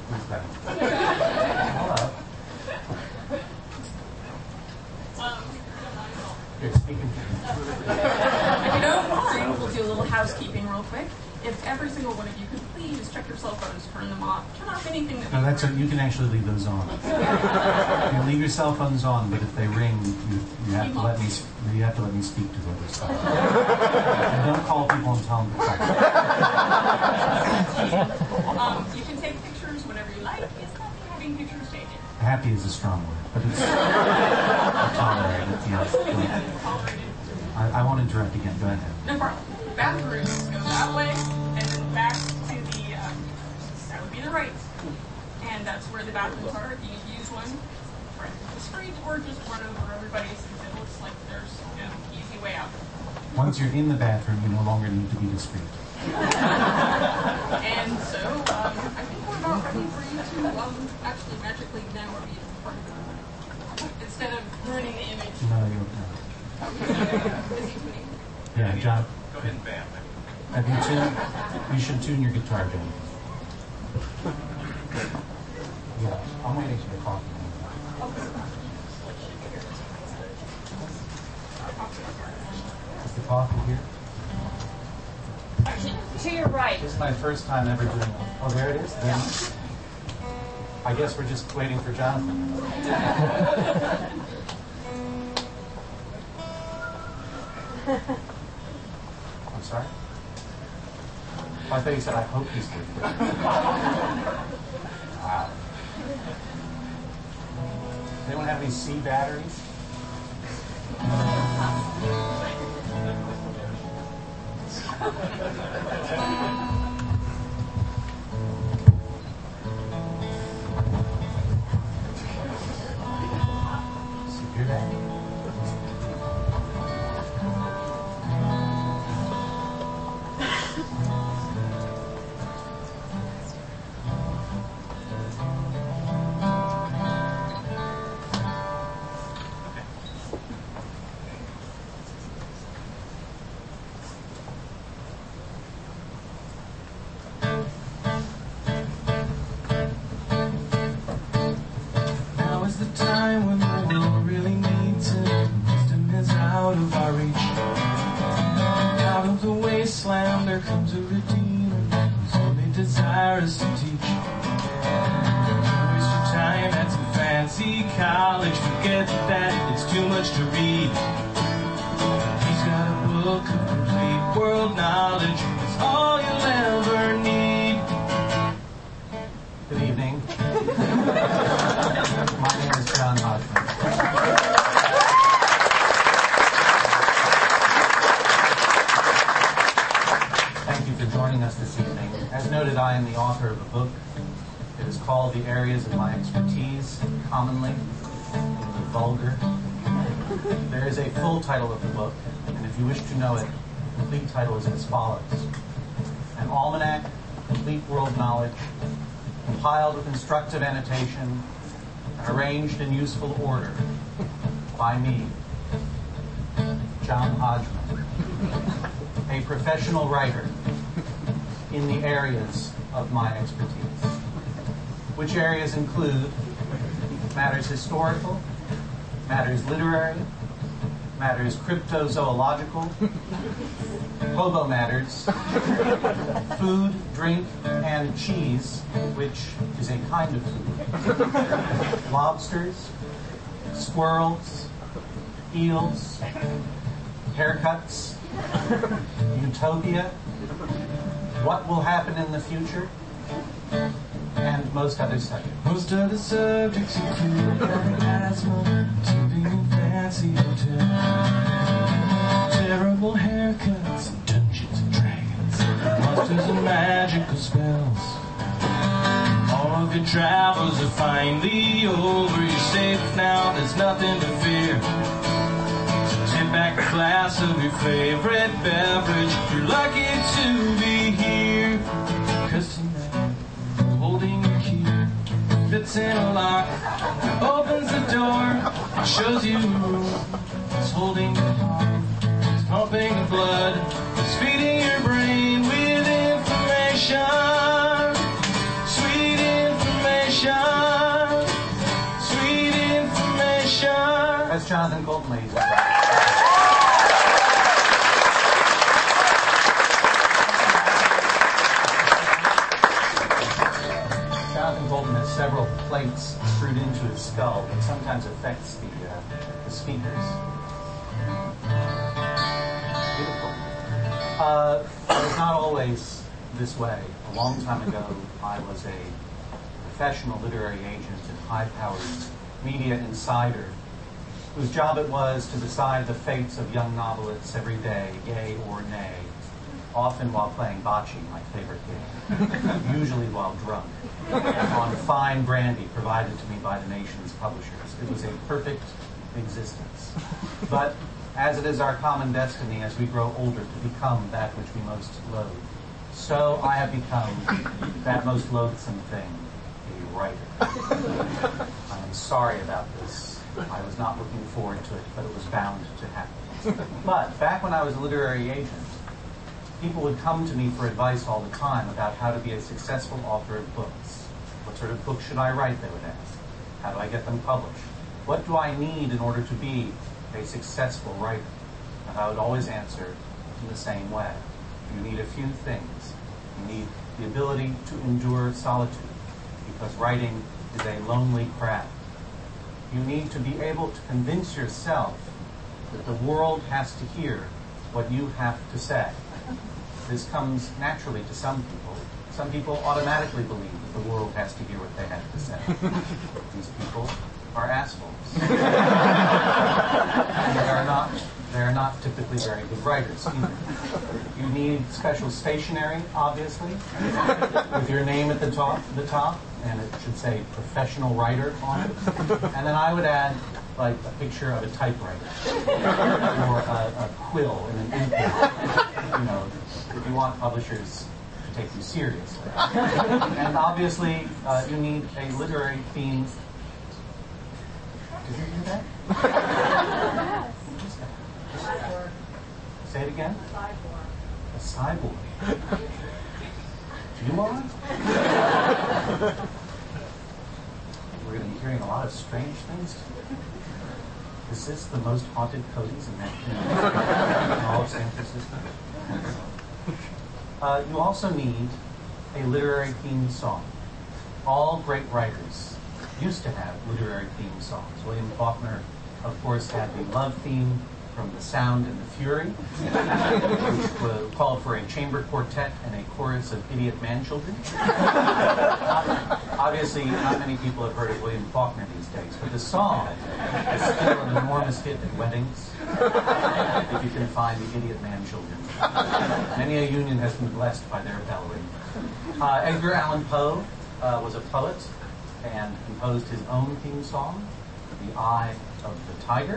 Who's that? Hello. You're speaking to me. If you don't mind, we'll do a little housekeeping real quick. If every single one of you could please check your cell phones, turn them off, turn off anything that... No, that's you can actually leave those on. You leave your cell phones on, but if they ring, you have to let me speak to the other side. And don't call people and tell them to call. You can take pictures whenever you like. It's not having pictures taken. Happy is a strong word, but it's tolerated. Yes. I won't interrupt again. Go ahead. No problem. Bathroom go that way, and then back to the, that would be the right. And that's where the bathrooms are. If you need to use one, run the street, or just run over everybody since it looks like there's an easy way out. Once you're in the bathroom, you no longer need to be discreet. And so, I think we're about ready for you to actually magically now be part of it. Instead of ruining the image. No, you don't. Busy tuning. Yeah, John. Go ahead and bam. Have you tuned? You should tune your guitar, John. Yeah, I'm waiting for the coffee. Is the coffee here? To your right. This is my first time ever doing it. Oh, there it is? Then I guess we're just waiting for Jonathan. I'm sorry? Oh, I thought you said, I hope he's here. Wow. Anyone have any C batteries? So hear that? College, forget that it's too much to read. He's got a book of complete world knowledge. It's all you'll ever need. Good evening. My name is John Hodgman. Thank you for joining us this evening. As noted, I am the author of a book. It is called The Areas of My Expertise, commonly the vulgar. There is a full title of the book, and if you wish to know it, the complete title is as follows: An Almanac, Complete World Knowledge, compiled with instructive annotation, and arranged in useful order, by me, John Hodgman, a professional writer in the areas of my expertise, which areas include matters historical, matters literary, matters cryptozoological, hobo matters, food, drink, and cheese, which is a kind of food, lobsters, squirrels, eels, haircuts, utopia, what will happen in the future, and most other subjects. Most of the subjects include asthma, living in fancy hotels, terrible haircuts, and Dungeons and Dragons, monsters and magical spells. All of your travels are finally over. You're safe now, there's nothing to fear. So tip back a glass of your favorite beverage. You're lucky to be here, 'cause tonight, holding your key, fits in a lock, opens the door, shows you a room. It's holding your heart, it's pumping the blood, it's feeding your brain with information, sweet information. Here's Jonathan Coulton, ladies and gentlemen. Jonathan Coulton has several plates screwed into his skull that sometimes affects the speakers. Beautiful. It was not always this way. A long time ago, I was a professional literary agent and high-powered media insider whose job it was to decide the fates of young novelists every day, yay or nay, often while playing bocce, my favorite game, usually while drunk, on fine brandy provided to me by the nation's publishers. It was a perfect existence. But as it is our common destiny as we grow older to become that which we most loathe, so I have become that most loathsome thing, a writer. I am sorry about this. I was not looking forward to it, but it was bound to happen. But back when I was a literary agent, people would come to me for advice all the time about how to be a successful author of books. What sort of books should I write, they would ask. How do I get them published? What do I need in order to be a successful writer? And I would always answer in the same way. You need a few things. You need the ability to endure solitude, because writing is a lonely craft. You need to be able to convince yourself that the world has to hear what you have to say. This comes naturally to some people. Some people automatically believe that the world has to hear what they have to say. These people are assholes. And they are not typically very good writers either. You need special stationery, obviously, with your name at the top, and it should say professional writer on it. And then I would add like a picture of a typewriter or a quill and an ink pen. You know, if you want publishers to take you seriously. And obviously, you need a literary theme. Did you hear that? Say it again. A cyborg. You are? We're going to be hearing a lot of strange things today. Is this the most haunted Cody's in all of San Francisco? You also need a literary theme song. All great writers used to have literary theme songs. William Faulkner, of course, had the love theme from The Sound and the Fury, which called for a chamber quartet and a chorus of idiot man-children. Obviously, not many people have heard of William Faulkner these days, but the song is still an enormous hit at weddings, if you can find the idiot man-children. Many a union has been blessed by their bellowing. Edgar Allan Poe was a poet and composed his own theme song, The Eye of the Tiger,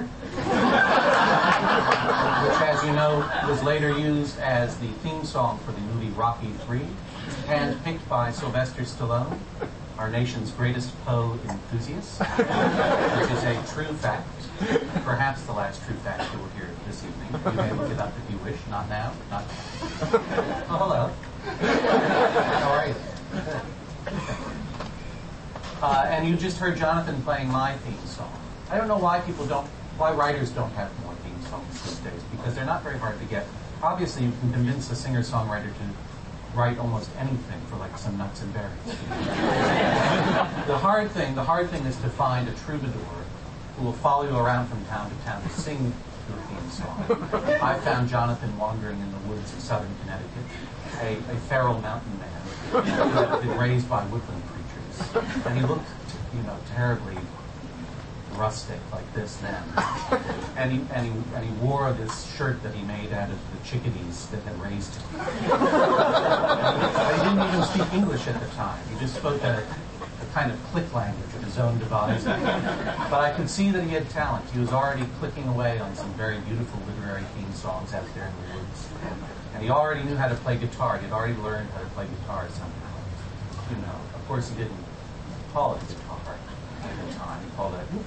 which, as you know, was later used as the theme song for the movie Rocky III, handpicked by Sylvester Stallone, our nation's greatest Poe enthusiast, which is a true fact, perhaps the last true fact you will hear this evening. You may look it up if you wish, not now. Not. Oh, hello. How are you? And you just heard Jonathan playing my theme song. I don't know why writers don't have more theme songs these days, because they're not very hard to get. Obviously, you can convince a singer-songwriter to write almost anything for like some nuts and berries. The hard thing is to find a troubadour who will follow you around from town to town to sing your theme song. I found Jonathan wandering in the woods of southern Connecticut, a feral mountain man who had been raised by woodland creatures, and he looked, terribly rustic like this then. And he wore this shirt that he made out of the chickadees that had raised him. He didn't even speak English at the time. He just spoke a kind of click language of his own devising. But I could see that he had talent. He was already clicking away on some very beautiful literary theme songs out there in the woods. And he already knew how to play guitar. He had already learned how to play guitar somehow. Of course, he didn't call it guitar at the time. He called it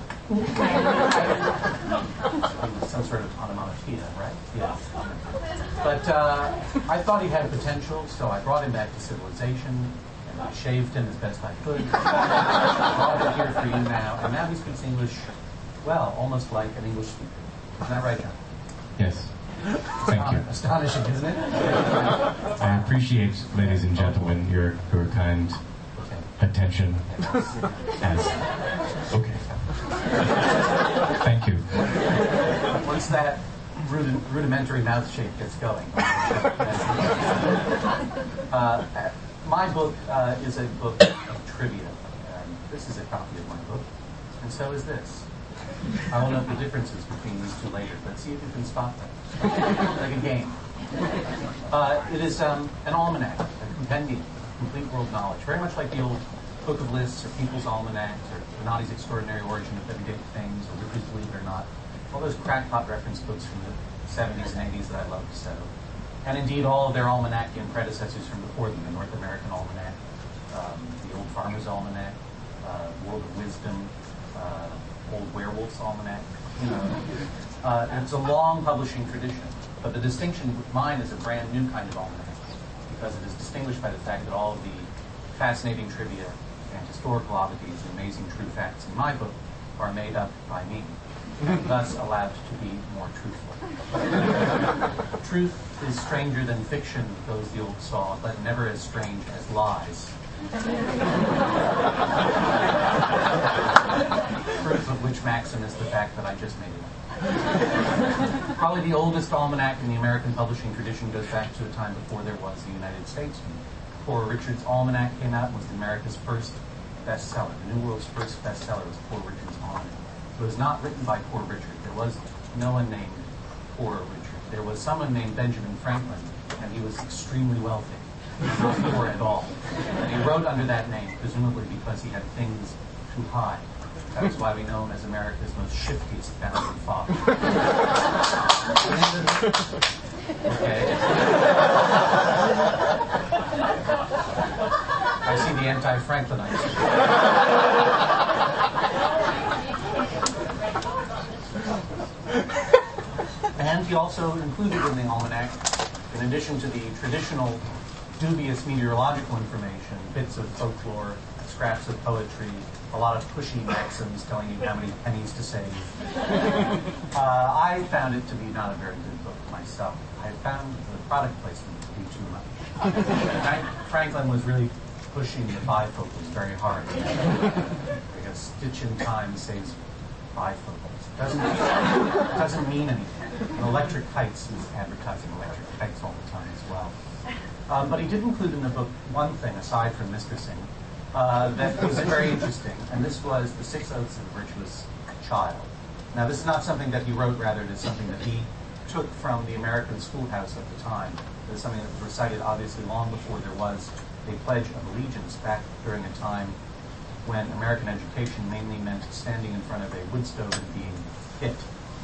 some sort of onomatopoeia, right? Yeah. But I thought he had potential, so I brought him back to civilization, and I shaved him as best I could. I brought him here for you now, and now he speaks English well, almost like an English speaker. Isn't that right, John? Yes. Thank you. Astonishing, isn't it? I appreciate, ladies and gentlemen, your kind attention. As okay. Thank you. Once that rudimentary mouth shape gets going. My book is a book of trivia. This is a copy of my book, and so is this. I will note the differences between these two later, but see if you can spot them. Like a game. It is an almanac, a compendium, complete world knowledge, very much like the old Book of Lists or People's Almanacs or Donati's Extraordinary Origin of Everyday Things or Ripley's Believe It or Not, all those crackpot reference books from the 70s and 80s that I loved so. And indeed all of their almanacian predecessors from before them, the North American Almanac, the Old Farmer's Almanac, World of Wisdom, Old Werewolf's Almanac. It's a long publishing tradition, but the distinction with mine is a brand new kind of almanac because it is distinguished by the fact that all of the fascinating trivia and historical oddities and amazing true facts in my book are made up by me, thus allowed to be more truthful. Truth is stranger than fiction, goes the old saw, but never as strange as lies. Proof of which maxim is the fact that I just made it up. Probably the oldest almanac in the American publishing tradition goes back to a time before there was the United States. Poor Richard's Almanac came out and was America's first bestseller. The New World's first bestseller was Poor Richard's Almanac. It was not written by Poor Richard. There was no one named Poor Richard. There was someone named Benjamin Franklin, and he was extremely wealthy, not poor at all. And he wrote under that name, presumably because he had things to hide. That is why we know him as America's most shiftiest founding father. Okay. I see the anti-Franklinites. And he also included in the almanac, in addition to the traditional dubious meteorological information, bits of folklore, scraps of poetry, a lot of pushy maxims telling you how many pennies to save. I found it to be not a very good book myself. I found the product placement to be too much. Franklin was really pushing the bifocals very hard. Like a stitch in time saves bifocals. Doesn't mean anything. And Electric Kites is advertising electric kites all the time as well. But he did include in the book one thing, aside from mistressing, that was very interesting, and this was the 6 Oaths of a Virtuous Child. Now, this is not something that he wrote, rather it is something that he took from the American schoolhouse at the time. It was something that was recited, obviously, long before there was a Pledge of Allegiance, back during a time when American education mainly meant standing in front of a wood stove and being hit.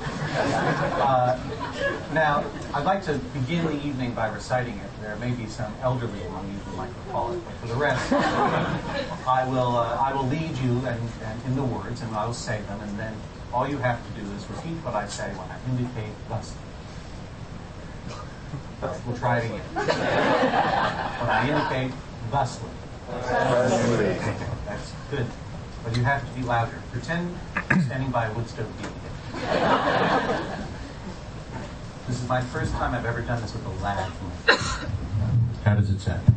Now, I'd like to begin the evening by reciting it. There may be some elderly among you who might recall it, but for the rest, I will lead you and in the words, and I will say them, and then all you have to do is repeat what I say when I indicate thusly. We'll try it again. When I indicate thusly. That's good. But you have to be louder. Pretend you're standing by a wood stove being hit. This is my first time I've ever done this with a loud voice. How does it sound?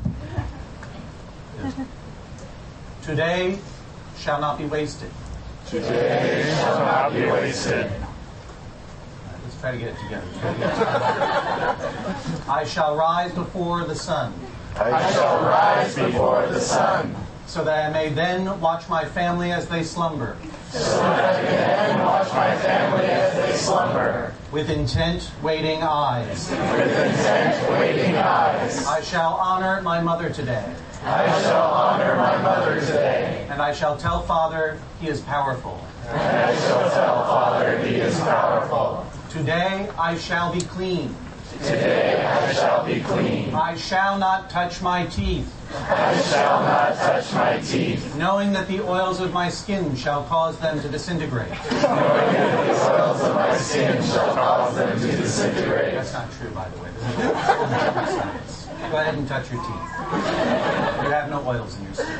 Today shall not be wasted. Today shall not be wasted. Let's try to get it together. I shall rise before the sun. I shall rise before the sun, so that I may then watch my family as they slumber. So that I can then watch my family as they slumber. With intent, waiting eyes. With intent, waiting eyes. I shall honor my mother today. I shall honor my mother today. And I shall tell Father he is powerful. And I shall tell Father he is powerful. Today I shall be clean. Today I shall be clean. I shall not touch my teeth. I shall not touch my teeth. Knowing that the oils of my skin shall cause them to disintegrate. Knowing that the oils of my skin shall cause them to disintegrate. That's not true, by the way. This is science. Go ahead and touch your teeth. You have have no oils in your soup.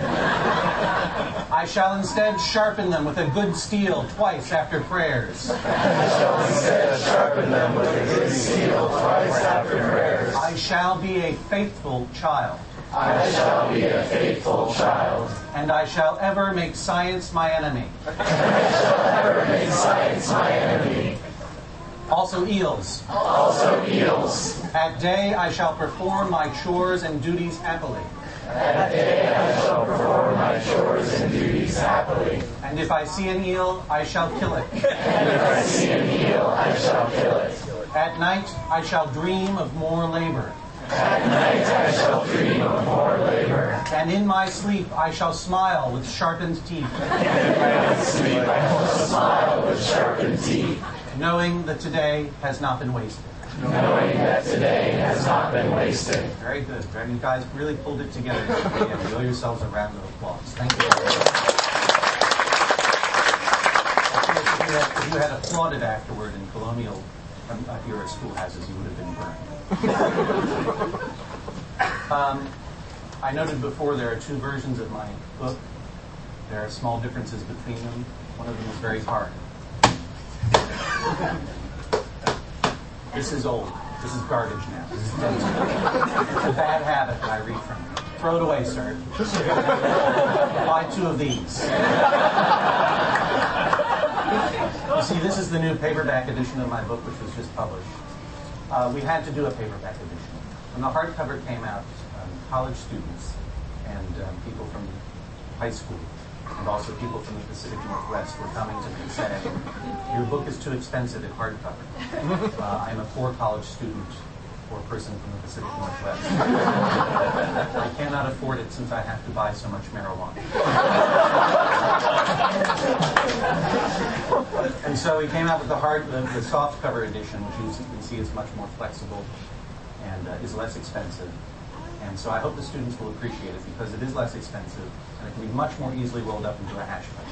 I shall instead sharpen them with a good steel twice after prayers. I shall instead sharpen them with a good steel twice after prayers. I shall be a faithful child. I shall be a faithful child. And I shall ever make science my enemy. And I shall ever make science my enemy. Also eels. Also eels. At day I shall perform my chores and duties happily. At day I shall perform my chores and duties happily. And if I see an eel, I shall kill it. And if I see an eel, I shall kill it. At night I shall dream of more labor. At night I shall dream of more labor. And in my sleep I shall smile with sharpened teeth. And when I sleep I shall smile with sharpened teeth. Knowing that today has not been wasted. Knowing that today has not been wasted. Very good. You guys really pulled it together. Yeah, you owe yourselves a round of applause. Thank you. If you had applauded afterward in colonial era schoolhouses, you would have been burned. I noted before there are two versions of my book. There are small differences between them. One of them is very hard. This is old. This is garbage now. This is dead. It's a bad habit that I read from. Throw it away, sir. Buy two of these. You see, this is the new paperback edition of my book, which was just published. We had to do a paperback edition. When the hardcover came out, college students and people from high school and also people from the Pacific Northwest were coming to me saying, your book is too expensive in hardcover. I'm a poor college student or person from the Pacific Northwest. I cannot afford it since I have to buy so much marijuana. And so we came out with the soft cover edition, which you can see is much more flexible and is less expensive. And so I hope the students will appreciate it because it is less expensive and it can be much more easily rolled up into a hash pipe.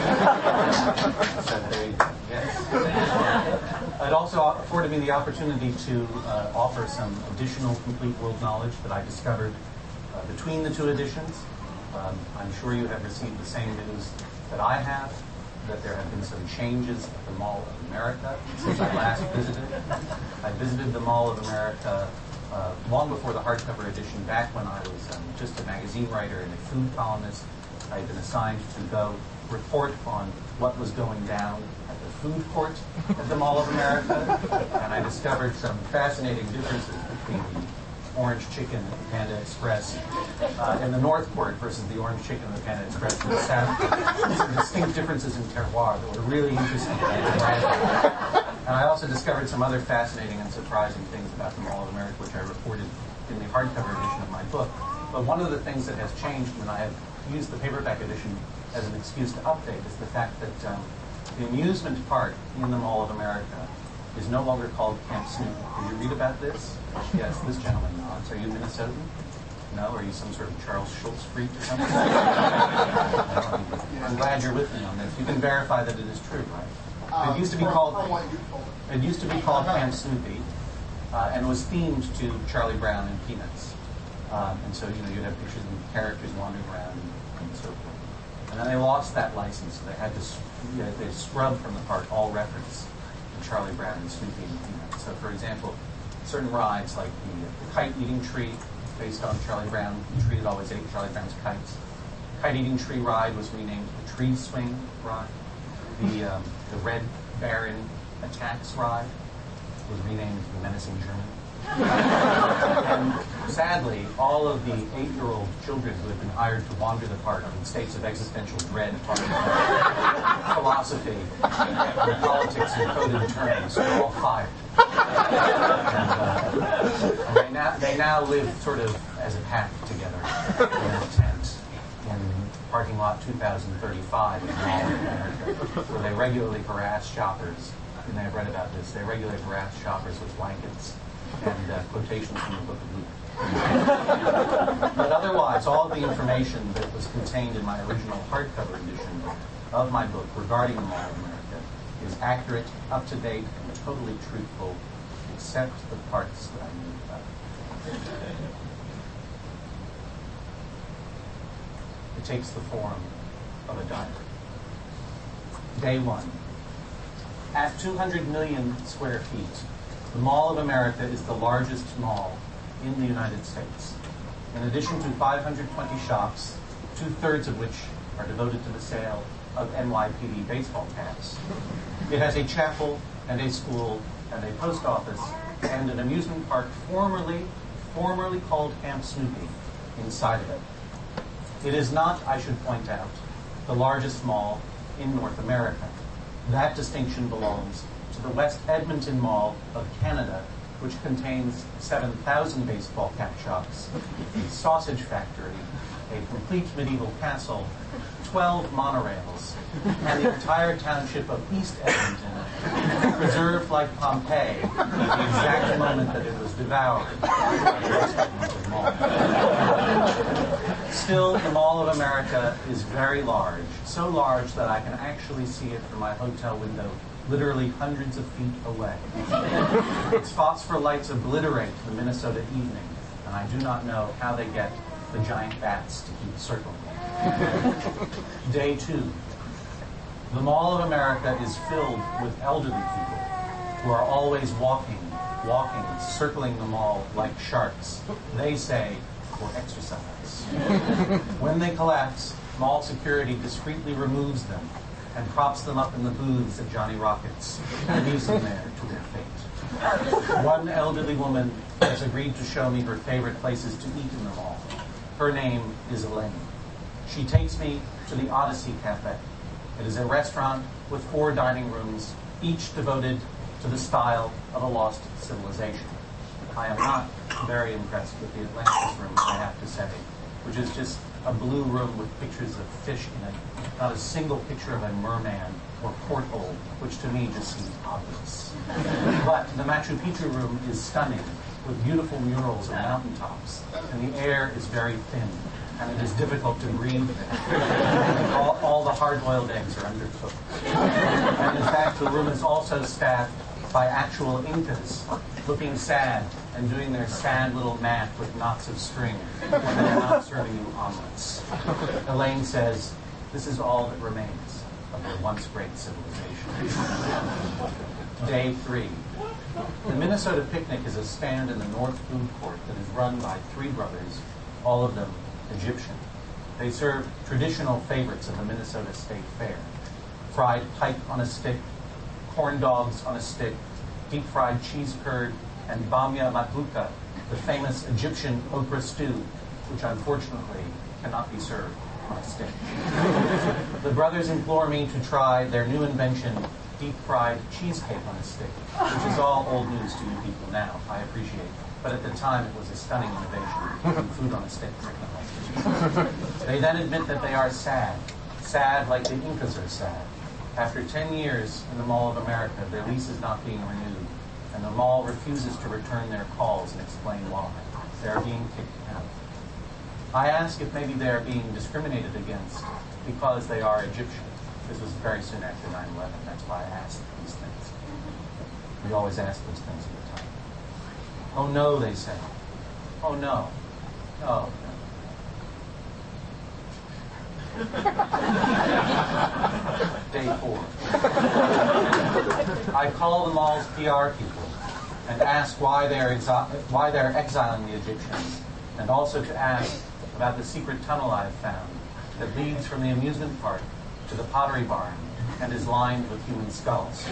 So there you go. Yes. It also afforded me the opportunity to offer some additional complete world knowledge that I discovered between the two editions. I'm sure you have received the same news that I have, that there have been some changes at the Mall of America since I last visited. I visited the Mall of America long before the hardcover edition, back when I was just a magazine writer and a food columnist. I had been assigned to go report on what was going down at the food court at the Mall of America, and I discovered some fascinating differences between the orange chicken at the Panda Express in the North Court versus the orange chicken at the Panda Express in the South Court. Some distinct differences in terroir that were really interesting. And I also discovered some other fascinating and surprising things about the Mall of America, which I reported in the hardcover edition of my book. But one of the things that has changed when I have used the paperback edition as an excuse to update is the fact that the amusement park in the Mall of America is no longer called Camp Snoopy. Did you read about this? Yes, this gentleman nods. Are you Minnesotan? No? Are you some sort of Charles Schultz freak or something? No, I'm glad you're with me on this. You can verify that it is true, right? It used to be called Camp Snoopy, and was themed to Charlie Brown and Peanuts. And so, you'd have pictures of characters wandering around and so forth. And then they lost that license, so they had to they scrubbed from the park all reference to Charlie Brown and Snoopy and Peanuts. So, for example, certain rides like the kite-eating tree, based on Charlie Brown, the tree that always ate Charlie Brown's kites. The kite-eating tree ride was renamed the Tree Swing ride. The Red Baron Attacks ride was renamed the Menacing German. And sadly, all of the 8-year-old children who had been hired to wander the park in states of existential dread, philosophy, and politics in coded terms, were all fired. And they now live sort of as a pack together in a tent in parking lot 2035 in the Mall of America, where they regularly harass shoppers. You may have read about this. They regularly harass shoppers with blankets and quotations from the Book of Luke. But otherwise, all of the information that was contained in my original hardcover edition of my book regarding the Mall of America is accurate, up-to-date, and totally truthful, except the parts that I knew about. It takes the form of a diary. Day 1. At 200 million square feet, the Mall of America is the largest mall in the United States. In addition to 520 shops, 2/3 of which are devoted to the sale of NYPD baseball caps, it has a chapel and a school and a post office and an amusement park formerly called Camp Snoopy inside of it. It is not, I should point out, the largest mall in North America. That distinction belongs to the West Edmonton Mall of Canada, which contains 7,000 baseball cap shops, a sausage factory, a complete medieval castle, 12 monorails, and the entire township of East Edmonton, preserved like Pompeii at the exact moment that it was devoured by the West Edmonton Mall. Still, the Mall of America is very large, so large that I can actually see it from my hotel window literally hundreds of feet away. Its phosphor lights obliterate the Minnesota evening, and I do not know how they get the giant bats to keep circling. Day 2. The Mall of America is filled with elderly people who are always walking, circling the mall like sharks. They say, for exercise. When they collapse, mall security discreetly removes them and props them up in the booths at Johnny Rockets, and leaves them there to their fate. One elderly woman has agreed to show me her favorite places to eat in the mall. Her name is Elaine. She takes me to the Odyssey Cafe. It is a restaurant with 4 dining rooms, each devoted to the style of a lost civilization. I am not very impressed with the Atlantis room, I have to say, which is just a blue room with pictures of fish in it, not a single picture of a merman or porthole, which to me just seems obvious. But the Machu Picchu room is stunning, with beautiful murals of mountaintops, and the air is very thin, and it is difficult to breathe there. All the hard-boiled eggs are undercooked. And in fact, the room is also staffed by actual Incas, looking sad and doing their sad little math with knots of string when they're not serving you omelets. Elaine says, this is all that remains of their once great civilization. Day 3. The Minnesota Picnic is a stand in the North Food Court that is run by 3 brothers, all of them Egyptian. They serve traditional favorites of the Minnesota State Fair: fried pike on a stick, corn dogs on a stick, deep-fried cheese curd, and bamia matluka, the famous Egyptian okra stew, which unfortunately cannot be served on a stick. The brothers implore me to try their new invention, deep-fried cheesecake on a stick, which is all old news to you people now, I appreciate. But at the time, it was a stunning innovation, food on a stick. They then admit that they are sad like the Incas are sad. After 10 years in the Mall of America, their lease is not being renewed, and the mall refuses to return their calls and explain why. They are being kicked out. I ask if maybe they are being discriminated against because they are Egyptian. This was very soon after 9/11. That's why I asked these things. We always ask those things at the time. Oh no, they say. Oh no. Oh no. Day 4. I call the mall's PR people and ask why they're exiling the Egyptians, and also to ask about the secret tunnel I've found that leads from the amusement park to the Pottery Barn and is lined with human skulls.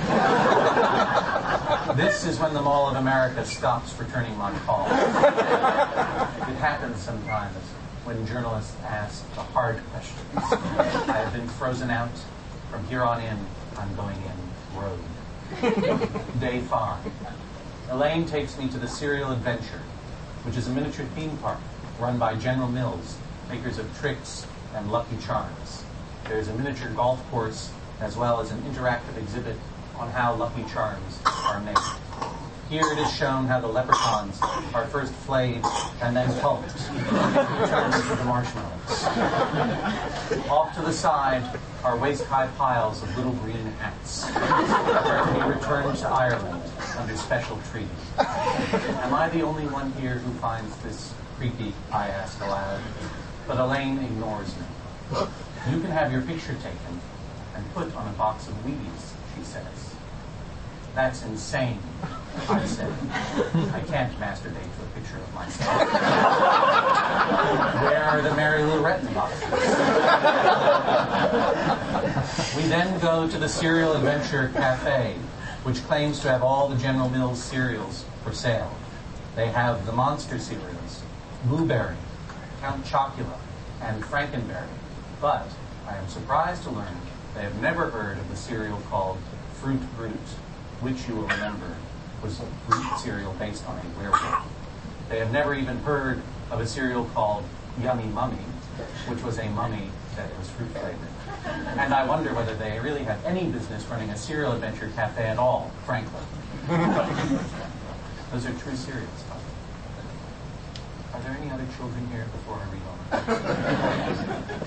This is when the Mall of America stops returning my calls. It happens sometimes when journalists ask the hard questions. I have been frozen out. From here on in, I'm going in road. Day 5. Elaine takes me to the Serial Adventure, which is a miniature theme park run by General Mills, makers of Trix and Lucky Charms. There is a miniature golf course as well as an interactive exhibit on how Lucky Charms are made. Here it is shown how the leprechauns are first flayed and then pulped and turned into the marshmallows. Off to the side are waist-high piles of little green hats, to be returned to Ireland under special treaty. Am I the only one here who finds this creepy? I ask aloud. But Elaine ignores me. You can have your picture taken and put on a box of Wheaties, she says. That's insane, I said. I can't masturbate to a picture of myself. Where are the Mary Lou Retton boxes? We then go to the Cereal Adventure Cafe, which claims to have all the General Mills cereals for sale. They have the Monster cereals, Blueberry, Count Chocula, and Frankenberry. But I am surprised to learn they have never heard of the cereal called Fruit Brute, which you will remember was a fruit cereal based on a werewolf. They have never even heard of a cereal called Yummy Mummy, which was a mummy that was fruit flavored. And I wonder whether they really have any business running a cereal adventure cafe at all, frankly. Those are true cereals. Are there any other children here before I read on?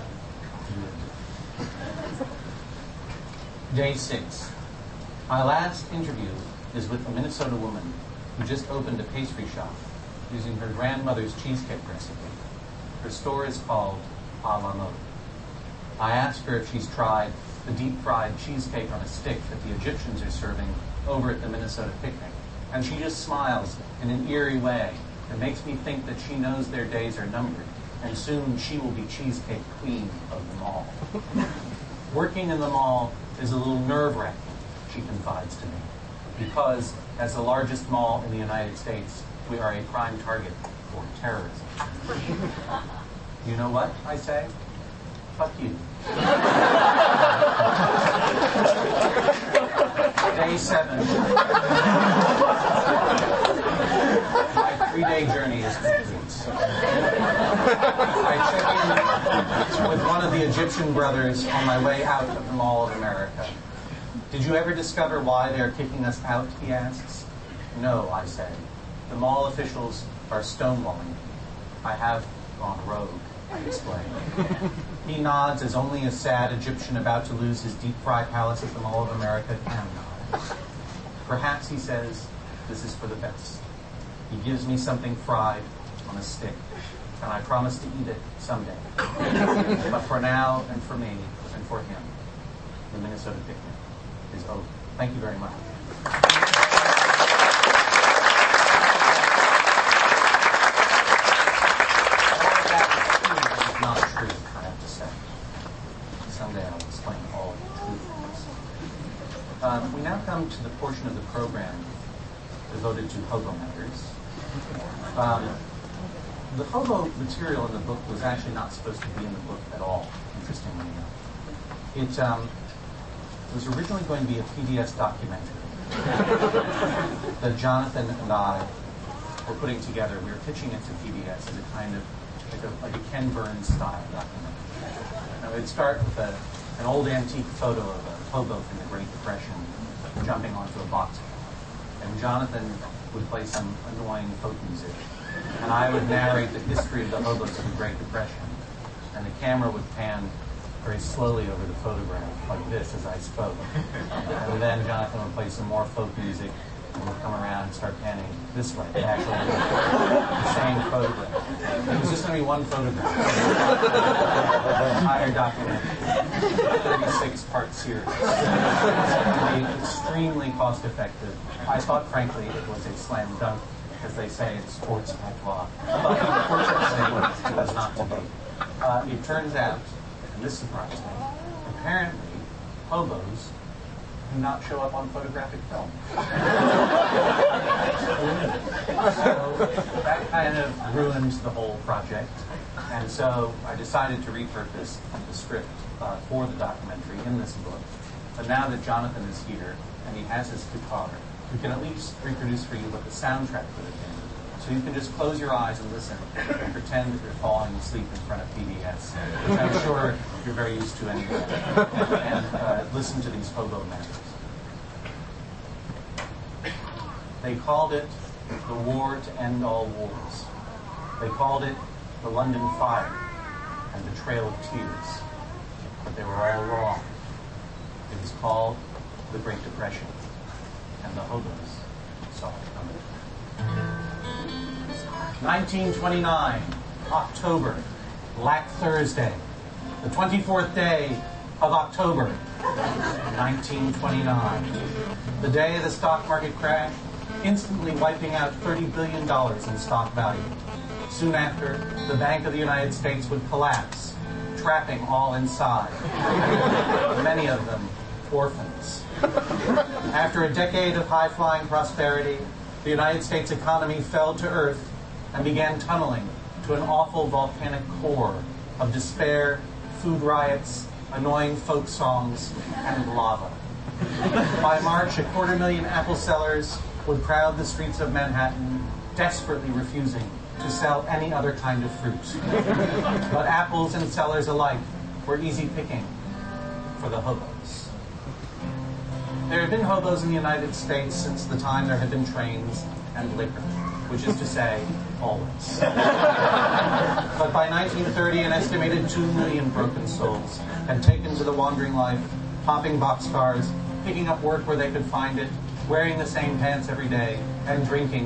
Day 6. My last interview is with a Minnesota woman who just opened a pastry shop using her grandmother's cheesecake recipe. Her store is called A La Mode. I asked her if she's tried the deep-fried cheesecake on a stick that the Egyptians are serving over at the Minnesota picnic, and she just smiles in an eerie way that makes me think that she knows their days are numbered, and soon she will be cheesecake queen of the mall. Working in the mall is a little nerve-wracking, she confides to me, because as the largest mall in the United States, we are a prime target for terrorism. You know what, I say? Fuck you. Day 7. My 3-day journey is complete. I check in with one of the Egyptian brothers on my way out of the Mall of America. Did you ever discover why they are kicking us out, he asks. No, I say. The mall officials are stonewalling me. I have gone rogue, I explain. He nods as only a sad Egyptian about to lose his deep-fried palace at the Mall of America can nod. Perhaps, he says, this is for the best. He gives me something fried on a stick, and I promise to eat it someday. But for now, and for me, and for him, the Minnesota picnic is over. Thank you very much. Not true, I have to say. Someday I'll explain all the true things. We now come to the portion of the program devoted to hobo matters. The hobo material in the book was actually not supposed to be in the book at all, interestingly enough. It was originally going to be a PBS documentary that Jonathan and I were putting together. We were pitching it to PBS as a kind of like a Ken Burns style documentary. Now we'd start with an old antique photo of a hobo from the Great Depression jumping onto a box. And Jonathan would play some annoying folk music. And I would narrate the history of the hobos of the Great Depression. And the camera would pan very slowly over the photograph, like this, as I spoke. And then Jonathan would play some more folk music, and we'd come around and start panning this way, actually, the same photograph. It was just going to be one photograph. The entire documentary, 36-part series. It was going to be extremely cost-effective. I thought, frankly, it was a slam dunk, as they say in sports patois. But unfortunately, it was not to be. It turns out, and this surprised me, apparently, hobos do not show up on photographic film. So that kind of ruins the whole project. And so I decided to repurpose the script for the documentary in this book. But now that Jonathan is here, and he has his guitar, we can at least reproduce for you what the soundtrack would have been. So you can just close your eyes and listen and pretend that you're falling asleep in front of PBS, which I'm sure you're very used to anyway. And listen to these hobo matters. They called it the war to end all wars. They called it the London Fire and the Trail of Tears. But they were all wrong. It was called the Great Depression. And the hobos saw it coming. 1929, October, Black Thursday. the 24th day of October, 1929. The day of the stock market crash, instantly wiping out $30 billion in stock value. Soon after, the Bank of the United States would collapse, trapping all inside, many of them orphans. After a decade of high-flying prosperity, the United States economy fell to earth and began tunneling to an awful volcanic core of despair, food riots, annoying folk songs, and lava. By March, 250,000 apple sellers would crowd the streets of Manhattan, desperately refusing to sell any other kind of fruit. But apples and sellers alike were easy picking for the hobos. There had been hobos in the United States since the time there had been trains and liquor, which is to say, always. But by 1930, an estimated 2 million broken souls had taken to the wandering life, hopping boxcars, picking up work where they could find it, wearing the same pants every day, and drinking.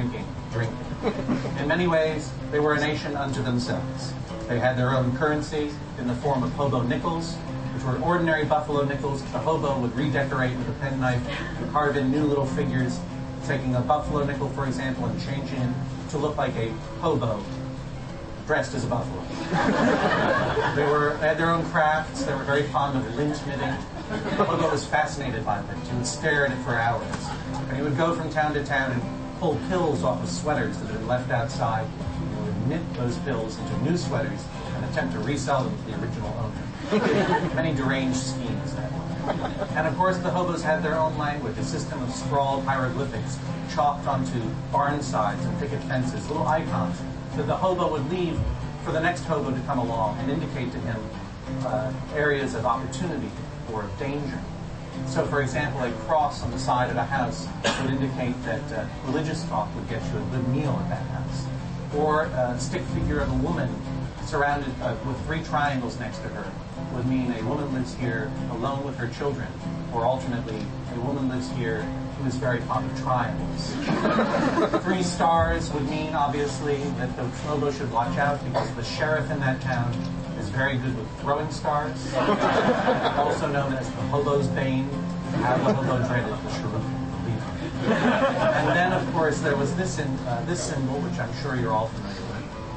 In many ways, they were a nation unto themselves. They had their own currency in the form of hobo nickels, which were ordinary buffalo nickels the hobo would redecorate with a penknife and carve in new little figures, taking a buffalo nickel, for example, and changing it to look like a hobo dressed as a buffalo. They had their own crafts. They were very fond of lint knitting. The hobo was fascinated by lint. He would stare at it for hours. And he would go from town to town and pull pills off of sweaters that had been left outside. He would knit those pills into new sweaters and attempt to resell them to the original owner. Many deranged schemes that way. And of course, the hobos had their own language, a system of scrawled hieroglyphics chalked onto barn sides and picket fences, little icons that the hobo would leave for the next hobo to come along and indicate to him areas of opportunity or of danger. So, for example, a cross on the side of a house would indicate that religious talk would get you a good meal at that house. Or a stick figure of a woman surrounded with 3 triangles next to her would mean a woman lives here alone with her children, or alternately, a woman lives here who is very fond of triangles. 3 stars would mean, obviously, that the hobo should watch out because the sheriff in that town is very good with throwing stars, also known as the hobo's bane, how the hobo dreaded the sheriff. And then, of course, there was this symbol, which I'm sure you're all familiar with.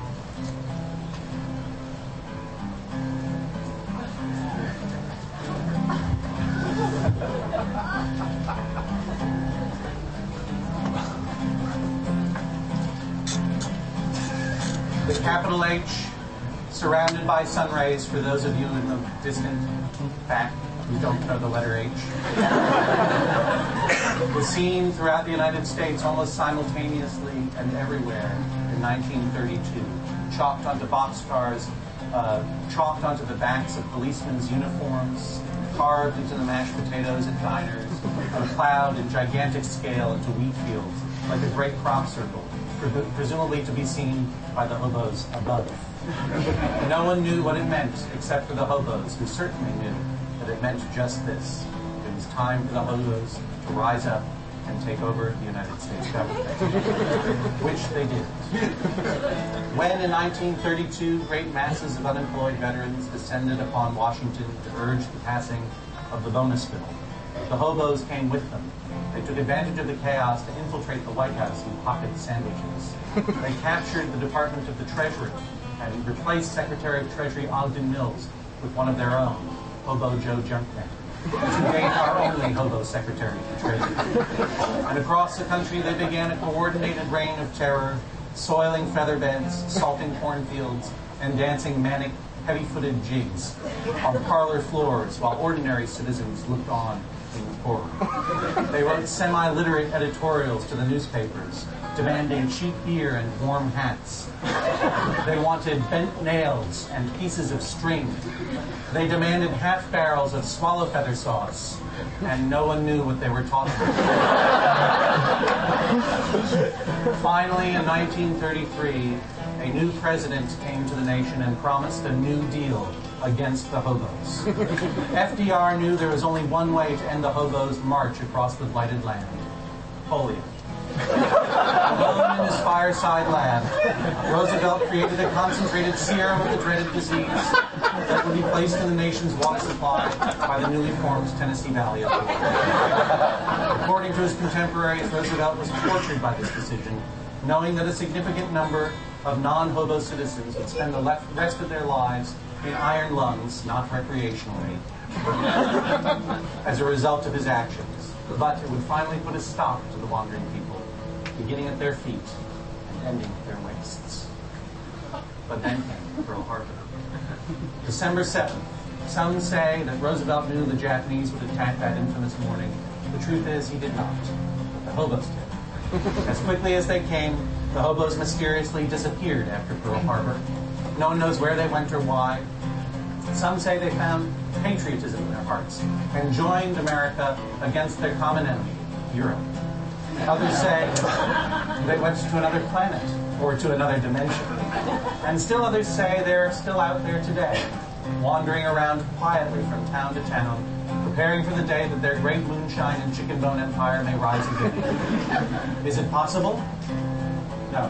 The capital H, surrounded by sun rays, for those of you in the distant back who don't know the letter H, was seen throughout the United States almost simultaneously and everywhere in 1932, chalked onto boxcars, chalked onto the backs of policemen's uniforms, carved into the mashed potatoes at diners, and plowed in gigantic scale into wheat fields like a great crop circle, presumably to be seen by the hobos above. No one knew what it meant except for the hobos, who certainly knew that it meant just this. It was time for the hobos to rise up and take over the United States government, which they did. When in 1932 great masses of unemployed veterans descended upon Washington to urge the passing of the bonus bill, the hobos came with them. They took advantage of the chaos to infiltrate the White House and pocket sandwiches. They captured the Department of the Treasury and replaced Secretary of Treasury Ogden Mills with one of their own, Hobo Joe Junkman, to date our only hobo Secretary of the Treasury. And across the country they began a coordinated reign of terror, soiling feather beds, salting cornfields, and dancing manic, heavy-footed jigs on parlor floors while ordinary citizens looked on in horror. They wrote semi-literate editorials to the newspapers, demanding cheap beer and warm hats. They wanted bent nails and pieces of string. They demanded half barrels of swallow feather sauce, and no one knew what they were talking about. Finally, in 1933, a new president came to the nation and promised a new deal against the hobos. FDR knew there was only one way to end the hobos' march across the blighted land: polio. Alone in his fireside lab, Roosevelt created a concentrated serum of the dreaded disease that would be placed in the nation's water supply by the newly formed Tennessee Valley Authority. According to his contemporaries, Roosevelt was tortured by this decision, knowing that a significant number of non-hobo citizens would spend the rest of their lives in iron lungs, not recreationally, as a result of his actions. But it would finally put a stop to the wandering people, beginning at their feet and ending at their waists. But then came Pearl Harbor. December 7th. Some say that Roosevelt knew the Japanese would attack that infamous morning. The truth is, he did not. But the hobos did. As quickly as they came, the hobos mysteriously disappeared after Pearl Harbor. No one knows where they went or why. Some say they found patriotism in their hearts and joined America against their common enemy, Europe. Others say they went to another planet or to another dimension. And still others say they're still out there today, wandering around quietly from town to town, preparing for the day that their great moonshine and chicken bone empire may rise again. Is it possible? No.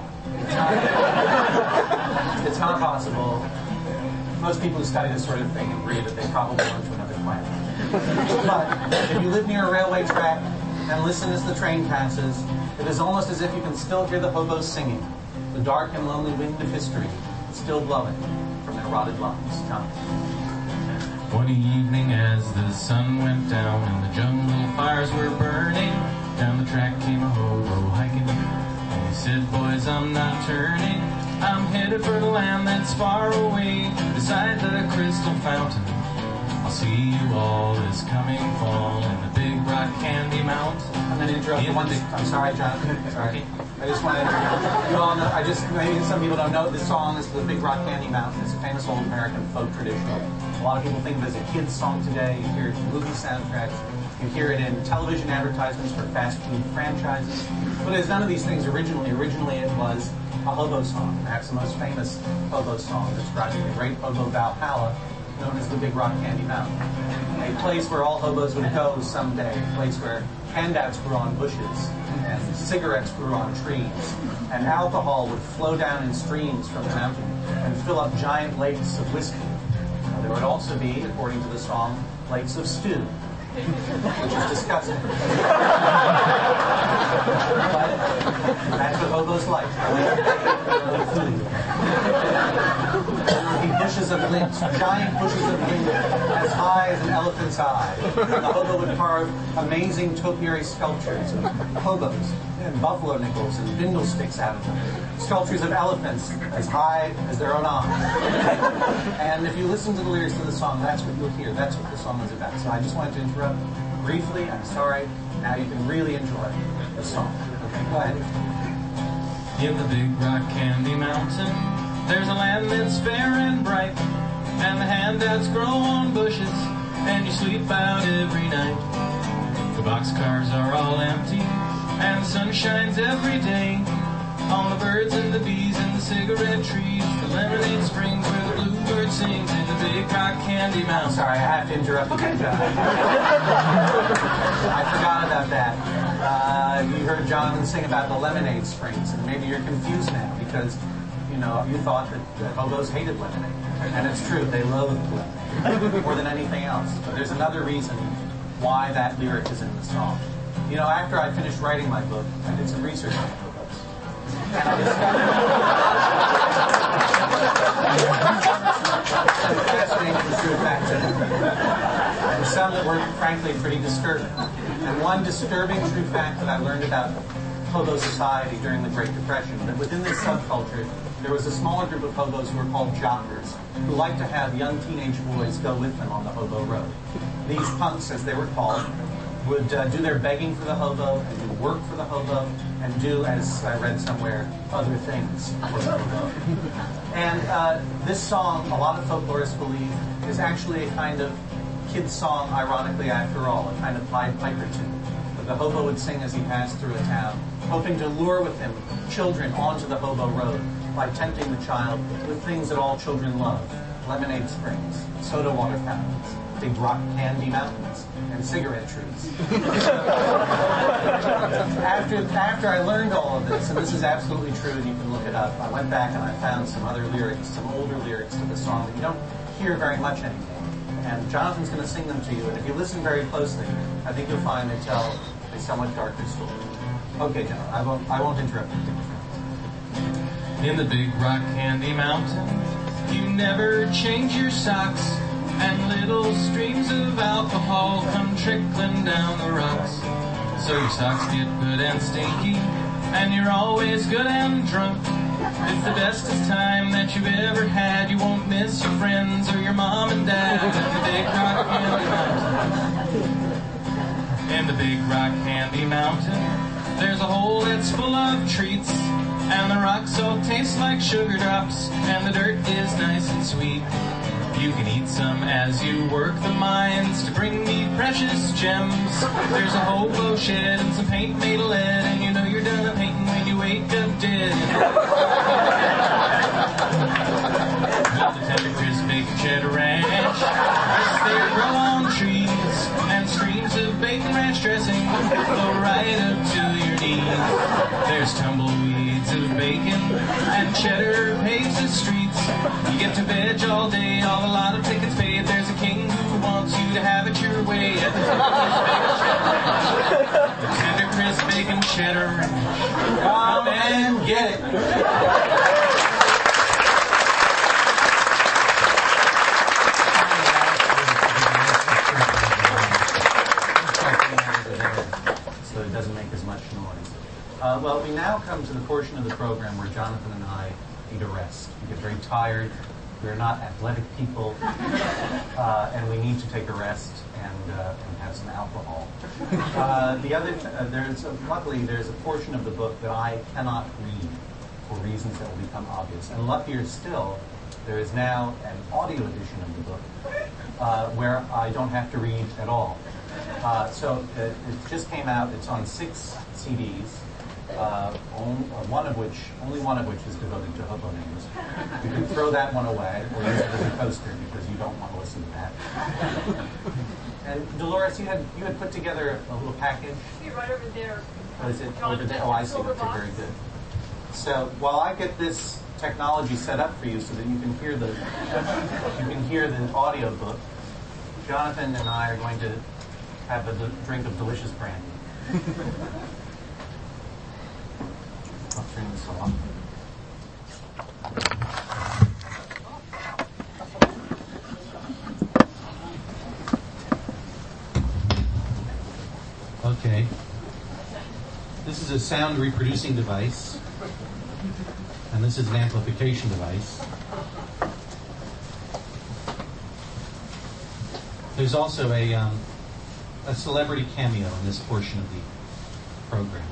It's not possible. Most people who study this sort of thing agree that they probably went to another planet. But if you live near a railway track and listen as the train passes, it is almost as if you can still hear the hobos singing, the dark and lonely wind of history still blowing from their rotted lungs. Tom. One evening as the sun went down and the jungle fires were burning, down the track came a hobo hiking. And he said, boys, I'm not turning. I'm headed for the land that's far away, beside the crystal fountain. I'll see you all this coming fall in the Big Rock Candy Mountain. I'm going to interrupt you one thing. I'm sorry, Jonathan. Sorry. I just want to, you all know, maybe some people don't know, this song is the Big Rock Candy Mountain. It's a famous old American folk tradition. A lot of people think of it as a kid's song today. You hear it in movie soundtracks. You hear it in television advertisements for fast food franchises. But it's none of these things originally. Originally it was a hobo song, perhaps the most famous hobo song describing the great hobo Valhalla, known as the Big Rock Candy Mountain. A place where all hobos would go someday, a place where handouts grew on bushes, and cigarettes grew on trees, and alcohol would flow down in streams from the mountain and fill up giant lakes of whiskey. There would also be, according to the song, lakes of stew, which is disgusting. But that's what hobos like. Food. There would be bushes of lint, giant bushes of lint, as high as an elephant's eye. The hobo would carve amazing topiary sculptures of hobos and buffalo nickels and bindle sticks out of them. Sculptures of elephants as high as their own eyes. And if you listen to the lyrics of the song, that's what you'll hear. That's what the song is about. So I just wanted to interrupt briefly. I'm sorry. Now you can really enjoy the song. Okay, go ahead. In the Big Rock Candy Mountain, there's a land that's fair and bright, and the handouts grow on bushes, and you sleep out every night. The boxcars are all empty, and the sun shines every day on the birds and the bees and the cigarette trees, the lemonade springs where the bluebird sings in the Big Rock Candy Mountain. Sorry, I have to interrupt you. I forgot about that. You heard Jonathan sing about the lemonade springs, and maybe you're confused now because, you know, you thought that hobos hated lemonade. And it's true, they loathed lemonade more than anything else. But there's another reason why that lyric is in the song. You know, after I finished writing my book, I did some research on hobos. And I discovered fascinating true facts in it. And some that were, frankly, pretty disturbing. And one disturbing true fact that I learned about hobo society during the Great Depression, that within this subculture, there was a smaller group of hobos who were called jockers, who liked to have young teenage boys go with them on the hobo road. These punks, as they were called, would do their begging for the hobo, and do work for the hobo, and do, as I read somewhere, other things for the hobo. And this song, a lot of folklorists believe, is actually a kind of kid's song, ironically after all, a kind of Pied Piper tune that the hobo would sing as he passed through a town, hoping to lure with him children onto the hobo road by tempting the child with things that all children love: lemonade springs, soda water fountains, big rock candy mountains, and cigarette trees. After I learned all of this, and this is absolutely true, and you can look it up, I went back and I found some other lyrics, some older lyrics to the song that you don't hear very much anymore. And Jonathan's going to sing them to you, and if you listen very closely, I think you'll find they tell a somewhat darker story. Okay, Jonathan, I won't interrupt you. In the big rock candy mountain, you never change your socks, and little streams of alcohol come trickling down the rocks. So your socks get good and stinky, and you're always good and drunk. It's the bestest time that you've ever had. You won't miss your friends or your mom and dad in the big rock candy mountain. In the big rock candy mountain, there's a hole that's full of treats, and the rocks all taste like sugar drops, and the dirt is nice and sweet. You can eat some as you work the mines to bring me precious gems. There's a hobo shed and some paint made of lead, and you know you're done painting when you wake up dead. Well, the tender crisp bacon cheddar ranch, yes, they grow on trees, and streams of bacon ranch dressing flow right up to your knees. There's tumbleweeds of bacon, and cheddar paves the streets. You get to veg all day, all a lot of tickets paid. There's a king who wants you to have it your way at the tender crisp bacon cheddar ranch. Come and get it. So it doesn't make as much noise. Well, we now come to the portion of the program where Jonathan and I need a rest. We get very tired. We're not athletic people, and we need to take a rest and have some alcohol. Luckily, there's a portion of the book that I cannot read for reasons that will become obvious. And luckier still, there is now an audio edition of the book where I don't have to read at all. So it just came out. It's on 6 CDs. Only one of which is devoted to hobo names. You can throw that one away or use it as a coaster because you don't want to listen to that. And Dolores, you had put together a little package. You're right over there. Oh, is it over there? Oh, I see. Okay, very good. So while I get this technology set up for you so that you can hear the audio book, Jonathan and I are going to have a drink of delicious brandy. I'll turn this off. Okay. This is a sound reproducing device, and this is an amplification device. There's also a celebrity cameo in this portion of the program.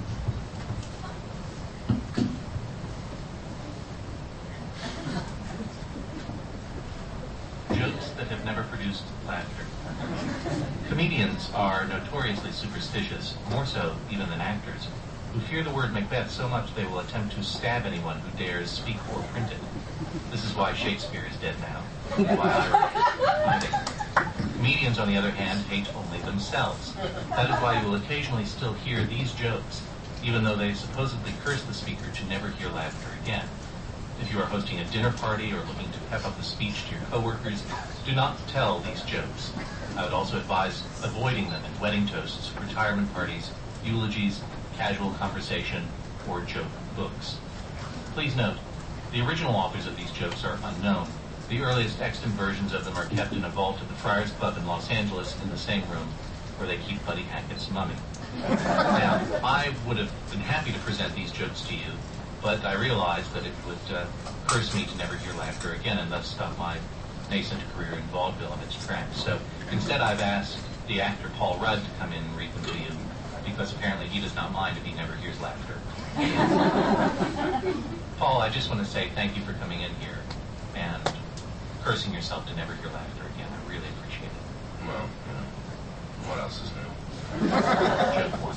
Jokes that have never produced laughter. Comedians are notoriously superstitious, more so even than actors, who fear the word Macbeth so much they will attempt to stab anyone who dares speak or print it. This is why Shakespeare is dead now. Why I Comedians, on the other hand, hate only themselves. That is why you will occasionally still hear these jokes, even though they supposedly curse the speaker to never hear laughter again. If you are hosting a dinner party or looking to pep up the speech to your coworkers, do not tell these jokes. I would also advise avoiding them in wedding toasts, retirement parties, eulogies, casual conversation, or joke books. Please note, the original authors of these jokes are unknown. The earliest extant versions of them are kept in a vault at the Friars Club in Los Angeles in the same room where they keep Buddy Hackett's mummy. Now, I would have been happy to present these jokes to you, but I realized that it would curse me to never hear laughter again and thus stop my nascent career in vaudeville in its tracks. So instead I've asked the actor Paul Rudd to come in and read them to you, because apparently he does not mind if he never hears laughter. Paul, I just want to say thank you for coming in here and cursing yourself to never hear laughter again. I really appreciate it. Well, what else is new? Joke 1.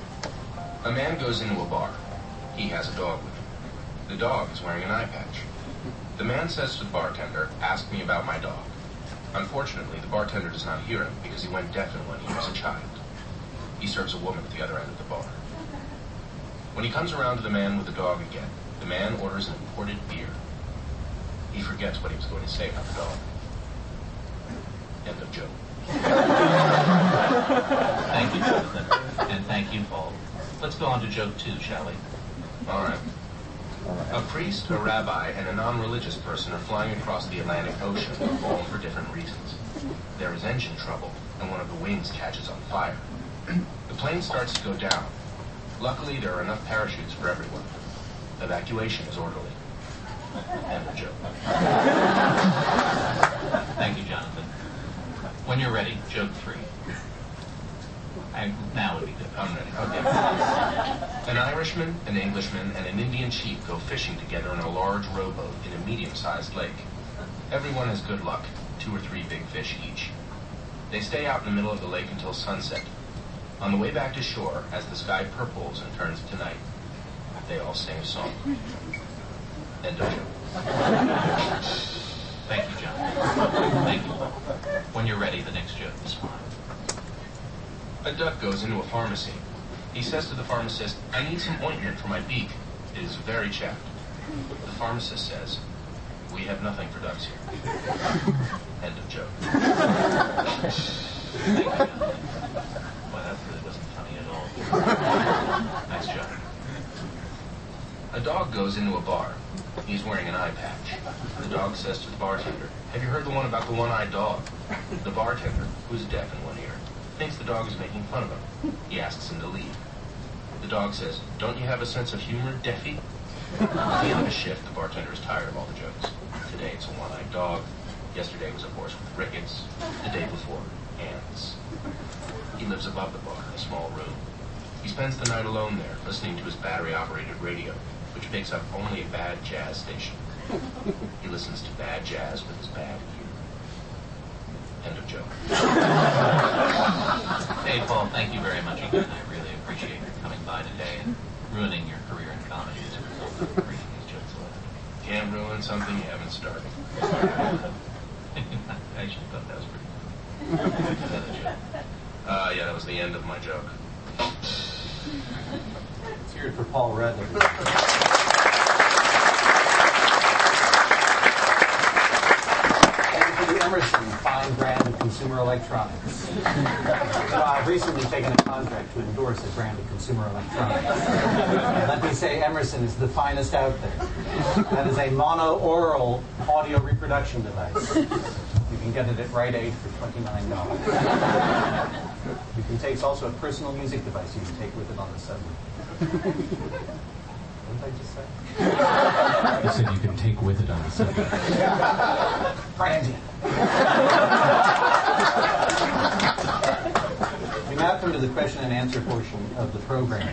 A man goes into a bar. He has a dog with him. The dog is wearing an eye patch. The man says to the bartender, "Ask me about my dog." Unfortunately, the bartender does not hear him because he went deaf when he was a child. He serves a woman at the other end of the bar. When he comes around to the man with the dog again, the man orders an imported beer. He forgets what he was going to say about the dog. End of joke. Thank you, Jonathan. And thank you, Paul. Let's go on to joke 2, shall we? All right. A priest, a rabbi, and a non-religious person are flying across the Atlantic Ocean, all for different reasons. There is engine trouble, and one of the wings catches on fire. The plane starts to go down. Luckily, there are enough parachutes for everyone. Evacuation is orderly. End of joke. Thank you, Jonathan. When you're ready, joke 3. Now would be good. I'm ready. Okay. An Irishman, an Englishman, and an Indian chief go fishing together in a large rowboat in a medium-sized lake. Everyone has good luck, 2 or 3 big fish each. They stay out in the middle of the lake until sunset. On the way back to shore, as the sky purples and turns to night, they all sing a song. End of joke. Thank you, John. Thank you. When you're ready, the next joke is mine. A duck goes into a pharmacy. He says to the pharmacist, "I need some ointment for my beak. It is very chapped." The pharmacist says, "We have nothing for ducks here." End of joke. Thank you, John. Well, that really wasn't funny at all. Nice job. A dog goes into a bar. He's wearing an eye patch. The dog says to the bartender, "Have you heard the one about the one-eyed dog?" The bartender, who's deaf in one ear, thinks the dog is making fun of him. He asks him to leave. The dog says, "Don't you have a sense of humor, deafy?" At the end of a shift, the bartender is tired of all the jokes. Today it's a one-eyed dog. Yesterday was a horse with rickets. The day before, ants. He lives above the bar in a small room. He spends the night alone there, listening to his battery-operated radio, which picks up only a bad jazz station. He listens to bad jazz with his bad ear. End of joke. Hey, Paul, thank you very much again. I really appreciate your coming by today and ruining your career in comedy as a result of reading these jokes aloud. Can't ruin something you haven't started. I actually thought that was pretty good. Another joke. Yeah, that was the end of my joke. Let's hear it for Paul Redley. And for the Emerson fine brand of consumer electronics. I've recently taken a contract to endorse a brand of consumer electronics. Let me say Emerson is the finest out there. That is a mono-aural audio reproduction device. You can get it at Rite Aid for $29. You can take, it's also a personal music device you can take with it on the subway. What did I just say? You said you can take with it on the subway. Brandy. We now come to the question and answer portion of the program.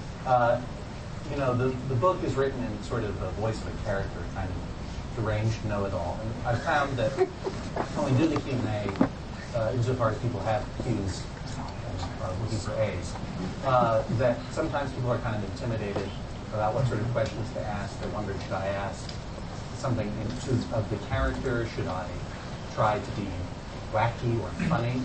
The book is written in sort of the voice of a character, kind of deranged know-it-all. And I found that when we do the Q&A, insofar as people have Q's and are looking for A's, that sometimes people are kind of intimidated about what sort of questions to ask. They wonder, should I ask something of the character? Should I try to be wacky or funny?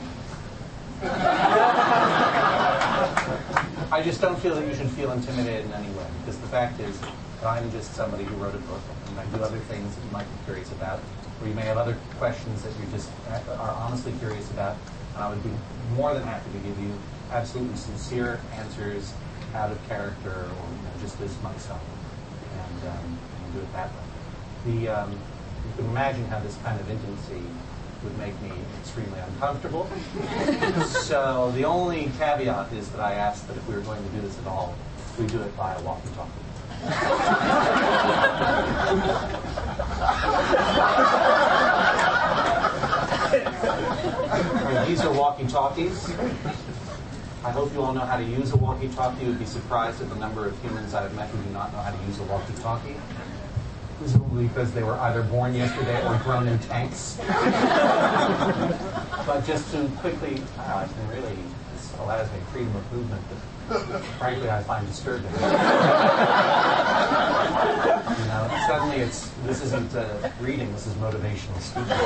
I just don't feel that you should feel intimidated in any way, because the fact is that I'm just somebody who wrote a book, and I do other things that you might be curious about, or you may have other questions that you just are honestly curious about, and I would be more than happy to give you absolutely sincere answers out of character, or just as myself, and do it that way. You can imagine how this kind of intimacy would make me extremely uncomfortable. So the only caveat is that I ask that if we were going to do this at all, we do it via walkie-talkie. These are walkie-talkies. I hope you all know how to use a walkie-talkie. You would be surprised at the number of humans I've met who do not know how to use a walkie-talkie. presumably because they were either born yesterday or grown in tanks. But just to quickly, and really, this allows me freedom of movement, but frankly I find disturbing. Suddenly this isn't reading, this is motivational speaking.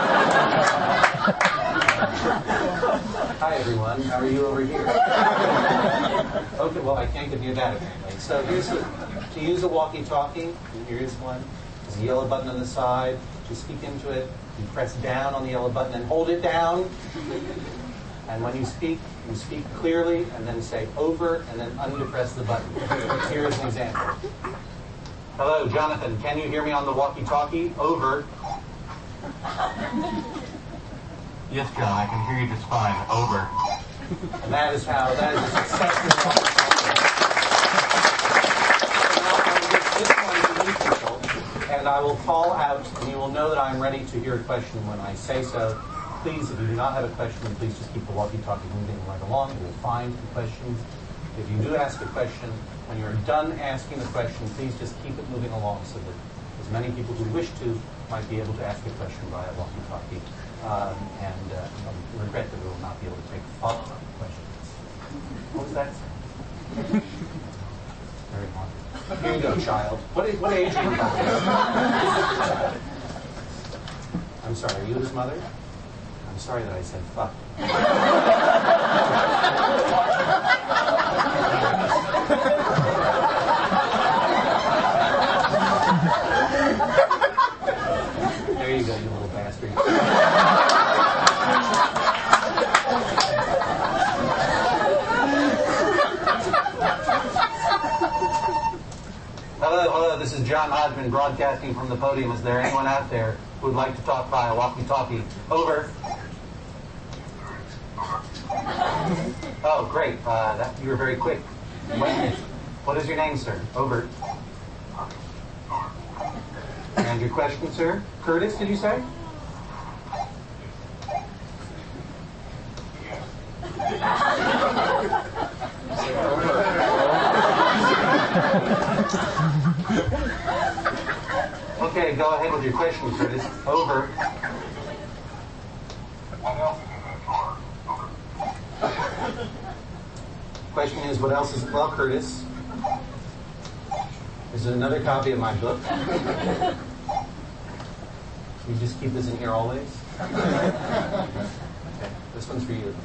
Hi everyone, how are you over here? Okay, well I can't give you that apparently. So to use a walkie-talkie, here's one. There's a yellow button on the side. You speak into it, you press down on the yellow button and hold it down. And when you speak clearly and then say over and then undepress the button. Here's an example. Hello, Jonathan, can you hear me on the walkie-talkie? Over. Yes, John, I can hear you just fine. Over. And that is a successful walkie-talkie. And I will call out, and you will know that I am ready to hear a question when I say so. Please, if you do not have a question, please just keep the walkie-talkie moving right along. We will find the questions. If you do ask a question, when you're done asking the question, please just keep it moving along so that as many people who wish to might be able to ask a question via walkie-talkie. And regret that we will not be able to take follow-up questions. What was that? Very haunted. Here you go, child. What age are you talking about? I'm sorry, are you his mother? I'm sorry that I said fuck. There you go, you little bastard. Hello, this is John Hodgman broadcasting from the podium. Is there anyone out there who would like to talk via walkie-talkie? Over. Oh, great. You were very quick. What is your name, sir? Over. And your question, sir? Curtis, did you say? Okay, go ahead with your question, Curtis. Over. Question is, what else is... Well, Curtis, there's another copy of my book. You just keep this in here always? Okay, this one's for you.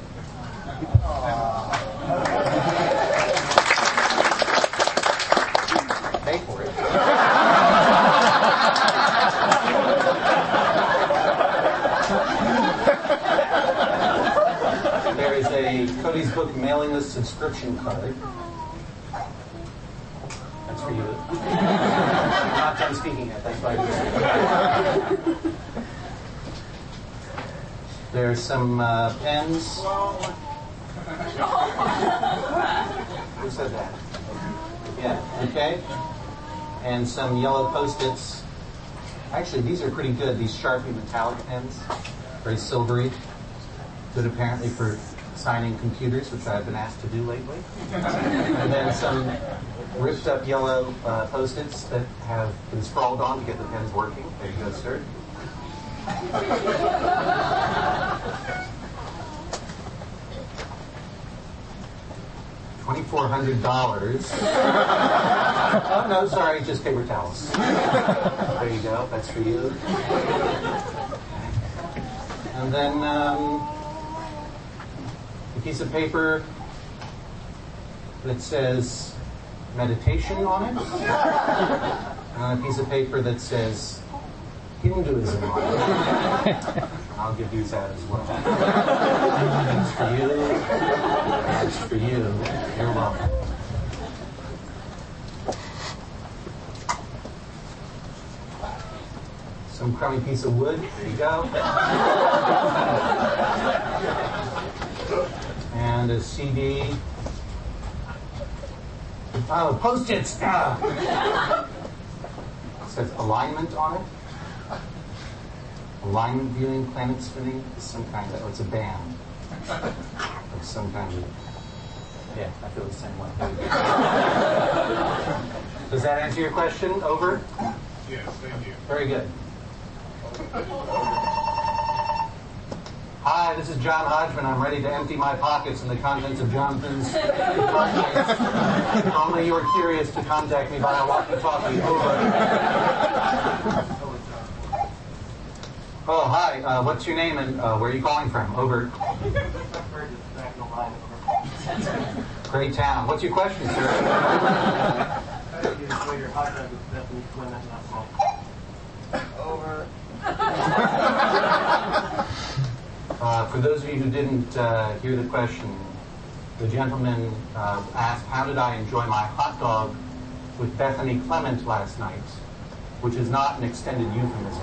Pay for it. There is a Cody's Book mailing list subscription card. That's for you. I'm not done speaking yet, that's why I'm There's some pens. Who said that? Yeah, okay. And some yellow Post-its. Actually, these are pretty good, these Sharpie metallic pens. Very silvery. Good apparently for signing computers, which I've been asked to do lately. And then some ripped up yellow Post-its that have been scrawled on to get the pens working. There you go, sir. $2,400. Oh, no, sorry, just paper towels. There you go, that's for you. And then a piece of paper that says meditation on it. And a piece of paper that says Hinduism on it. I'll give you that as well. That's for you. That's for you. You're welcome. Some crummy piece of wood. There you go. And a CD. Oh, Post-its. It says alignment on it. Alignment viewing, planet spinning is some kind of, it's a band. Of some kind of, yeah, I feel the same way. Does that answer your question? Over? Yes, thank you. Very good. Hi, this is John Hodgman. I'm ready to empty my pockets and the contents of Jonathan's pockets. If only you were curious to contact me via walkie-talkie. Over. Oh, hi. What's your name and where are you calling from? Over. Great town. What's your question, sir? Over. For those of you who didn't hear the question, the gentleman asked, how did I enjoy my hot dog with Bethany Clement last night? Which is not an extended euphemism.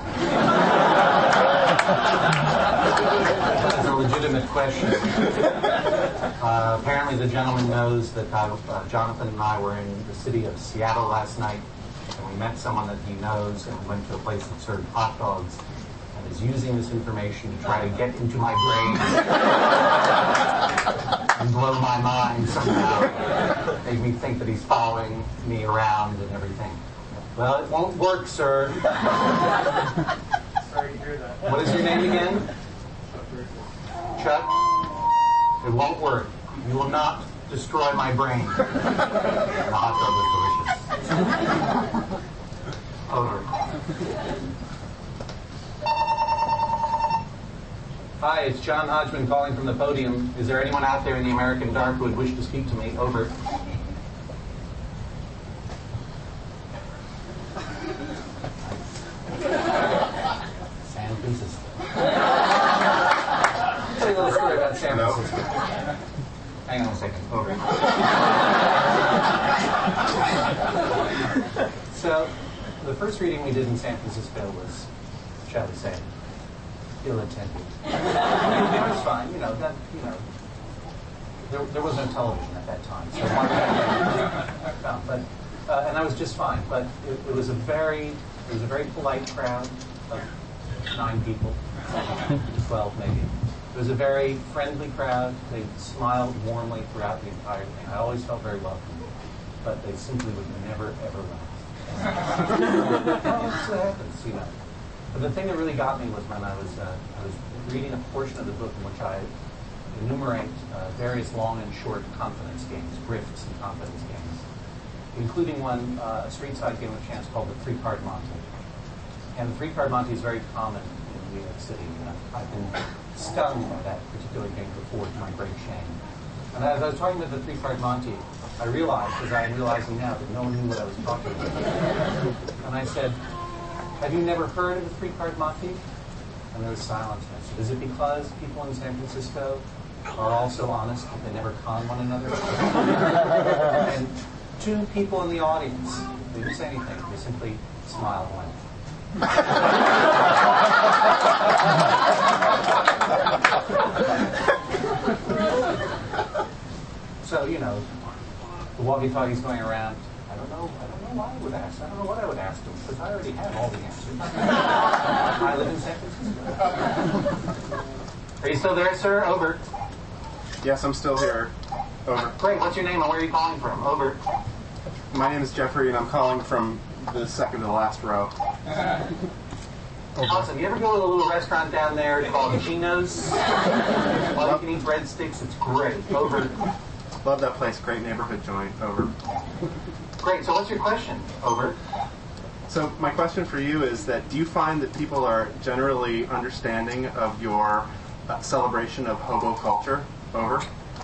It's a legitimate question. Apparently the gentleman knows that Jonathan and I were in the city of Seattle last night, and we met someone that he knows, and we went to a place that served hot dogs, and is using this information to try to get into my brain and blow my mind somehow. Make me think that he's following me around and everything. Well, it won't work, sir. Sorry to hear that. What is your name again? Chuck? It won't work. You will not destroy my brain. The hot dog was delicious. Over. Hi, it's John Hodgman calling from the podium. Is there anyone out there in the American dark who would wish to speak to me? Over. San Francisco. I'll tell you a little story about San Francisco. Hang on a second. Over. So, the first reading we did in San Francisco was, shall we say, ill-attended. It was fine, there was no television at that time, so and I was just fine. But it was a very polite crowd of 9 people, 12 maybe. It was a very friendly crowd. They smiled warmly throughout the entire thing. I always felt very welcome, but they simply would never ever laugh. That happens, But the thing that really got me was when I was reading a portion of the book in which I enumerate various long and short confidence games, grifts and confidence games, including one, a street-side game of chance called the 3-card Monte. And the 3-card Monte is very common in New York City. And I've been stung by that particular game before, to my great shame. And as I was talking about the 3-card Monte, I realized, as I am realizing now, that no one knew what I was talking about. And I said, have you never heard of the 3-card Monte? And there was silence. And I said, is it because people in San Francisco are all so honest that they never con one another? And 2 people in the audience, they didn't say anything. They simply smiled and went. So, the walkie-talkie's going around. I don't know why I would ask. I don't know what I would ask them, because I already have all the answers. I live in San Francisco. Are you still there, sir? Over. Yes, I'm still here. Over. Great. What's your name and where are you calling from? Over. My name is Jeffrey, and I'm calling from the second to the last row. Awesome. You ever go to a little restaurant down there called Chino's? Well, you can eat breadsticks. It's great. Over. Love that place. Great neighborhood joint. Over. Great. So what's your question? Over. So my question for you is that do you find that people are generally understanding of your celebration of hobo culture? Over.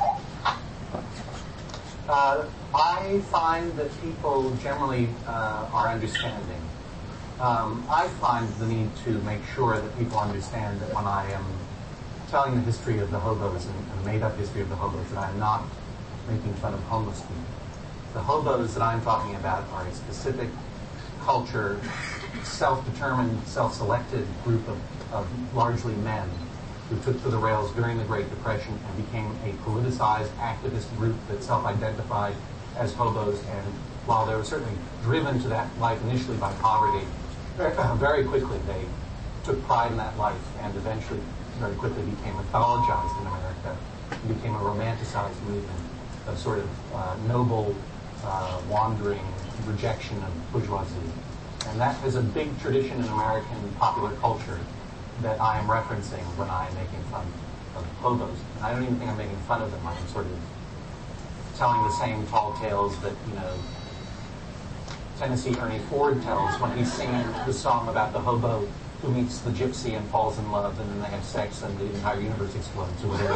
I find that people generally are understanding. I find the need to make sure that people understand that when I am telling the history of the hobos and the made-up history of the hobos, that I'm not making fun of homeless people. The hobos that I'm talking about are a specific culture, self-determined, self-selected group of largely men who took to the rails during the Great Depression and became a politicized activist group that self-identified as hobos. And while they were certainly driven to that life initially by poverty, very quickly they took pride in that life and eventually very quickly became mythologized in America and became a romanticized movement of sort of noble, wandering rejection of bourgeoisie. And that is a big tradition in American popular culture that I am referencing when I am making fun of hobos. And I don't even think I'm making fun of them. I'm sort of telling the same tall tales that, Tennessee Ernie Ford tells when he's singing the song about the hobo who meets the gypsy and falls in love, and then they have sex and the entire universe explodes, or whatever.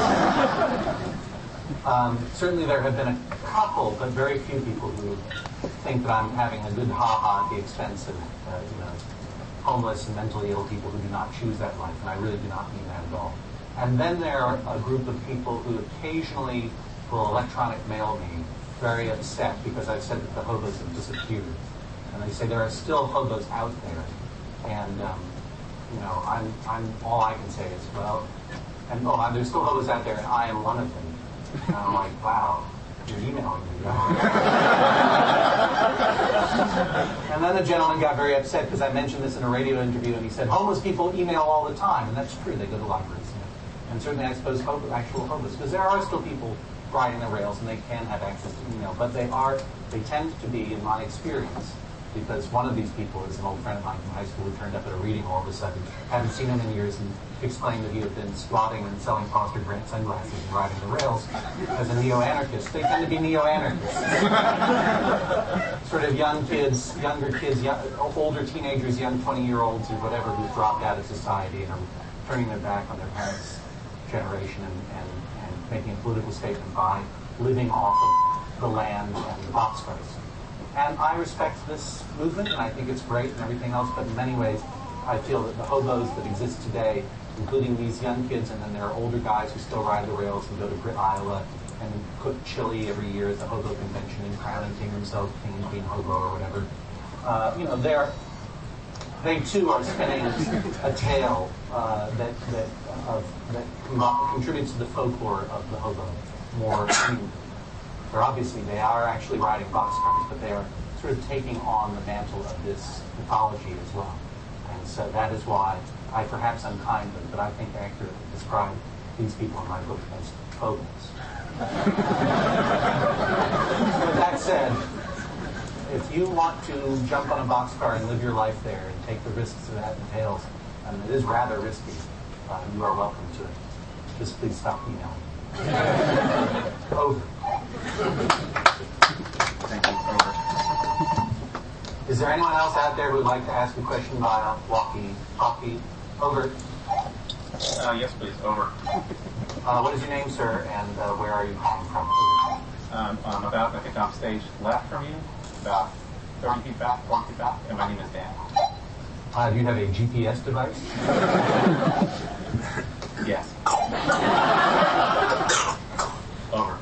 Certainly there have been a couple, but very few people who think that I'm having a good ha-ha at the expense of, homeless and mentally ill people who do not choose that life, and I really do not mean that at all. And then there are a group of people who occasionally will electronic mail me very upset because I've said that the hobos have disappeared. And they say there are still hobos out there. And, I'm all I can say is, there's still hobos out there, and I am one of them. And I'm like, wow, you're emailing me. And then the gentleman got very upset because I mentioned this in a radio interview, and he said, homeless people email all the time. And that's true, they go to libraries. And certainly I suppose actual hobos, because there are still people riding the rails, and they can have access to email. But they tend to be, in my experience, because one of these people is an old friend of mine from high school who turned up at a reading all of a sudden, hadn't seen him in years, and explained that he had been squatting and selling Foster Grant sunglasses and riding the rails as a neo-anarchist. They tend to be neo-anarchists. Sort of younger kids, older teenagers, young 20-year-olds or whatever who've dropped out of society and are turning their back on their parents' generation and making a political statement by living off of the land and the boxcars. And I respect this movement, and I think it's great and everything else, but in many ways, I feel that the hobos that exist today, including these young kids, and then there are older guys who still ride the rails and go to Iowa and cook chili every year at the hobo convention and crown and king themselves king and queen hobo or whatever. They too are spinning a tale that contributes to the folklore of the hobo more. They are actually riding boxcars, but they are sort of taking on the mantle of this mythology as well. And so that is why I perhaps unkindly, but I think accurately describe these people in my book as hobos. With that said, if you want to jump on a boxcar and live your life there and take the risks that entails, and it is rather risky, you are welcome to it. Just please stop emailing. Over. Thank you. Over. Is there anyone else out there who would like to ask a question via walkie-talkie? Over. Yes, please. Over. What is your name, sir, and where are you calling from? I'm about, I think I'm stage left from you, about 30 feet back, 40 feet back, and my name is Dan. Do you have a GPS device? Yes. Over.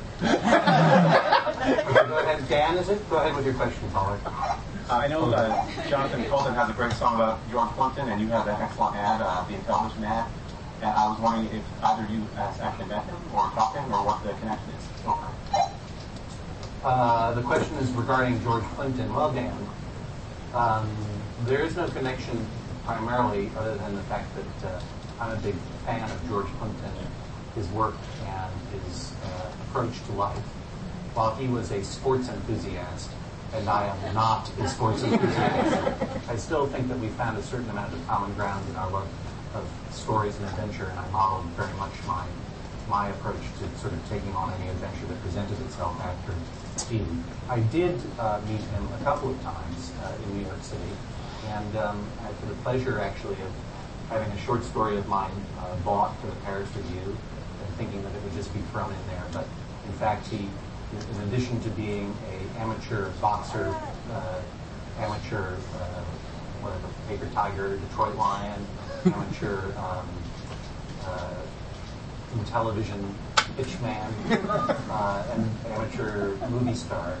Go ahead. Dan, is it? Go ahead with your question, caller. I know Jonathan Colton has a great song about George Plimpton, and you have that excellent ad, the Intellivision ad. And I was wondering if either of you has actually met him or talked to him, or what the connection is. The question is regarding George Plimpton. Well, Dan, there is no connection primarily other than the fact that I'm a big fan of George Plimpton, his work, and his approach to life. While he was a sports enthusiast, and I am not a sports enthusiast, I still think that we found a certain amount of common ground in our love of stories and adventure, and I modeled very much my approach to sort of taking on any adventure that presented itself after he. I did meet him a couple of times in New York City, and I had the pleasure actually of having a short story of mine bought for the Paris Review, and thinking that it would just be thrown in there. But in fact, he, in addition to being an amateur boxer, Paper Tiger, Detroit Lion, amateur television pitchman, and amateur movie star,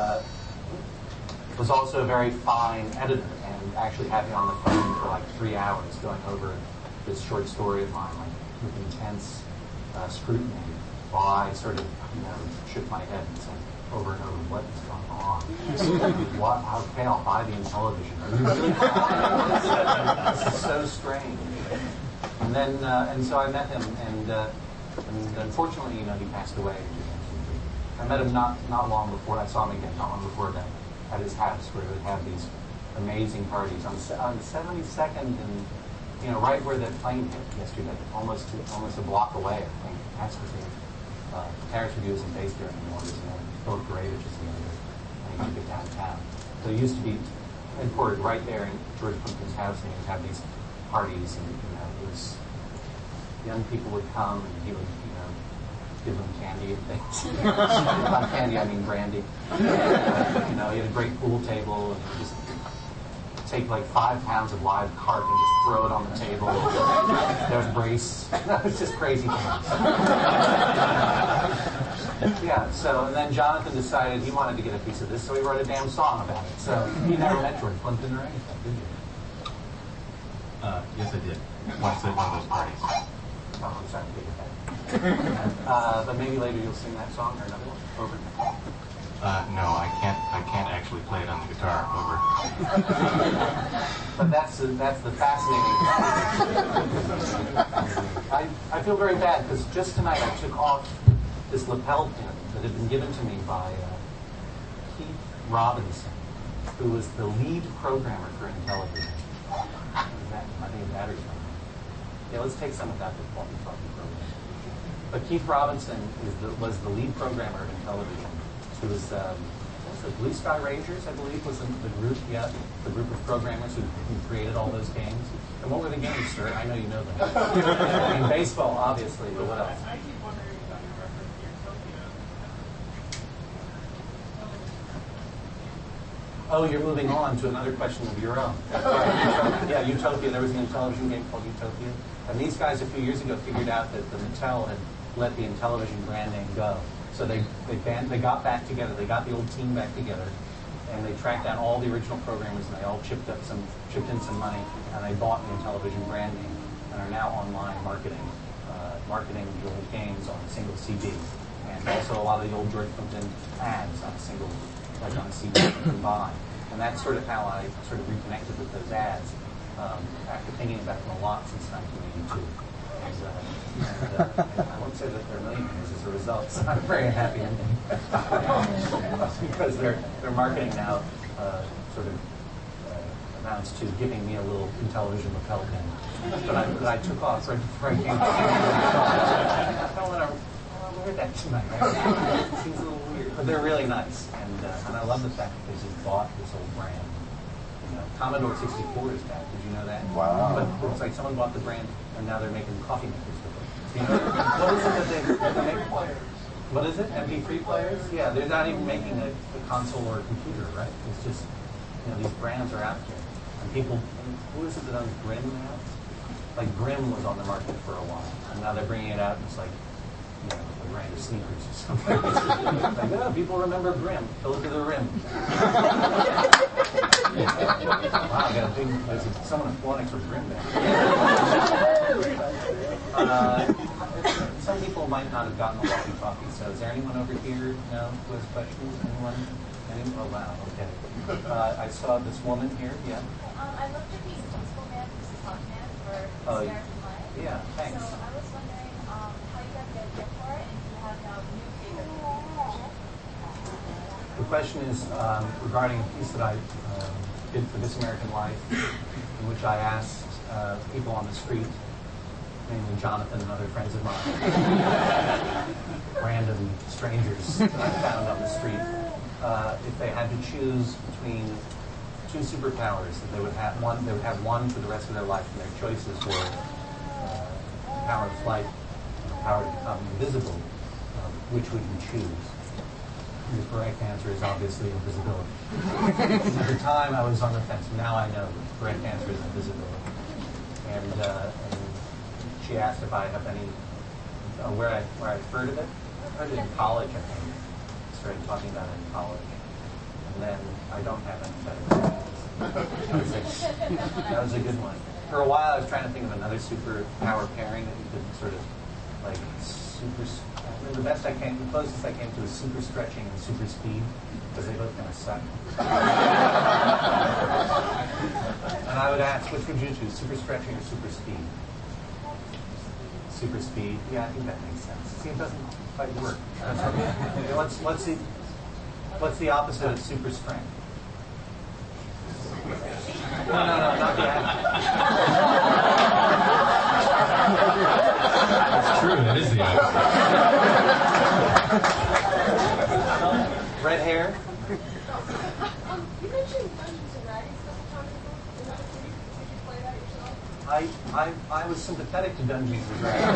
was also a very fine editor, and actually had me on the phone for like 3 hours going over this short story of mine, like with intense scrutiny, while I sort of, shook my head and said over and over, what is going on? Okay, I'll buy the Intellivision. Are you really buying this? This is so strange. And then, and so I met him, and unfortunately, he passed away in 2003. I met him not long before. I saw him again not long before that at his house, where he would have these amazing parties on the 72nd and right where that plane hit yesterday, almost a block away. I think that's where Paris Review isn't based there anymore. There's Philip Gravich is the other. I think downtown. So it used to be imported right there in George Plimpton's house, and he would have these parties, and it was young people would come, and he would give them candy and things. Not candy, I mean brandy. He had a great pool table, and he would just take like 5 pounds of live carp and just throw it on the table. There's brace. It's just crazy things. Yeah, so, and then Jonathan decided he wanted to get a piece of this, so he wrote a damn song about it. So you never met George Plimpton or anything, did you? Yes, I did. Once at one of those parties. Oh, I'm sorry to take it back. But maybe later you'll sing that song or another one. Over. No, I can't actually play it on the guitar. Over. But that's the fascinating part. I feel very bad because just tonight I took off this lapel pin that had been given to me by Keith Robinson, who was the lead programmer for Intellivision. I think it matters. Yeah, let's take some of that before we talk program. But Keith Robinson was the lead programmer of Intellivision. He was the Blue Sky Rangers, I believe, was the group. Yeah, the group of programmers who created all those games. And what were the games, sir? I know you know them. I mean, baseball, obviously, but what else? I keep wondering about your reference to Utopia. Oh, you're moving on to another question of your own. Yeah, Utopia. There was an Intellivision game called Utopia. And these guys a few years ago figured out that the Mattel had let the Intellivision brand name go. So they got back together. They got the old team back together, and they tracked down all the original programmers, and they all chipped in some money, and they bought the Intellivision brand name, and are now online marketing the old games on a single CD, and also a lot of the old George Plimpton ads on a single, like on a CD you can buy. And that's sort of how I sort of reconnected with those ads after thinking about them a lot since 1982. And I won't say that they're millionaires as a result, so I'm very happy ending. Because their marketing now sort of amounts to giving me a little Intellivision lapel pin that I took off right before I came. I don't want to wear that tonight. It seems a little weird, but they're really nice, and I love the fact that they just bought this old brand. Commodore 64 is back. Did you know that? Wow. But it's like someone bought the brand, and now they're making coffee makers with it. What is it that they make? What is it? MP3 players? Yeah, they're not even making a console or a computer, right? It's just, these brands are out there. And people, who is it that owns Grimm now? Like Grimm was on the market for a while, and now they're bringing it out, and it's like, the brand of sneakers or something. Like, oh, people remember Grimm. Go look at the rim. Wow, I got a big, there's someone at Flonix for Grimm there. Some people might not have gotten a walkie-talkie, so is there anyone over here now who has questions? Anyone? Oh, wow, okay. I saw this woman here, yeah. I looked at these Peaceful Man versus Hawkman for American Life. Yeah, thanks. So I was wondering how you got the idea for it, and if you have now new favorite characters. The question is regarding a piece that I did for This American Life, in which I asked people on the street, mainly Jonathan and other friends of mine, random strangers that I found on the street, if they had to choose between two superpowers, that they would have one for the rest of their life, and their choices were the power of flight and the power to become invisible. Which would you choose? The correct answer is obviously invisibility. At the time, I was on the fence. Now I know the correct answer is invisibility. And she asked if I have any, where I've heard of it. I heard it in college, I think. Started talking about it in college. And then I don't have any better experience. That was a good one. For a while, I was trying to think of another superpower pairing that you could sort of, like, the closest I came to is super stretching and super speed, because they both kind of suck. And I would ask, which would you choose, super stretching or super speed? Super speed. Yeah, I think that makes sense. See, it doesn't quite work. Let's see. What's the opposite of super strength? not yet. That's true, that is the opposite. Red hair. You mentioned Dungeons and Dragons a couple times ago. Is that true? Did you play that yourself? I was sympathetic to Dungeons and Dragons.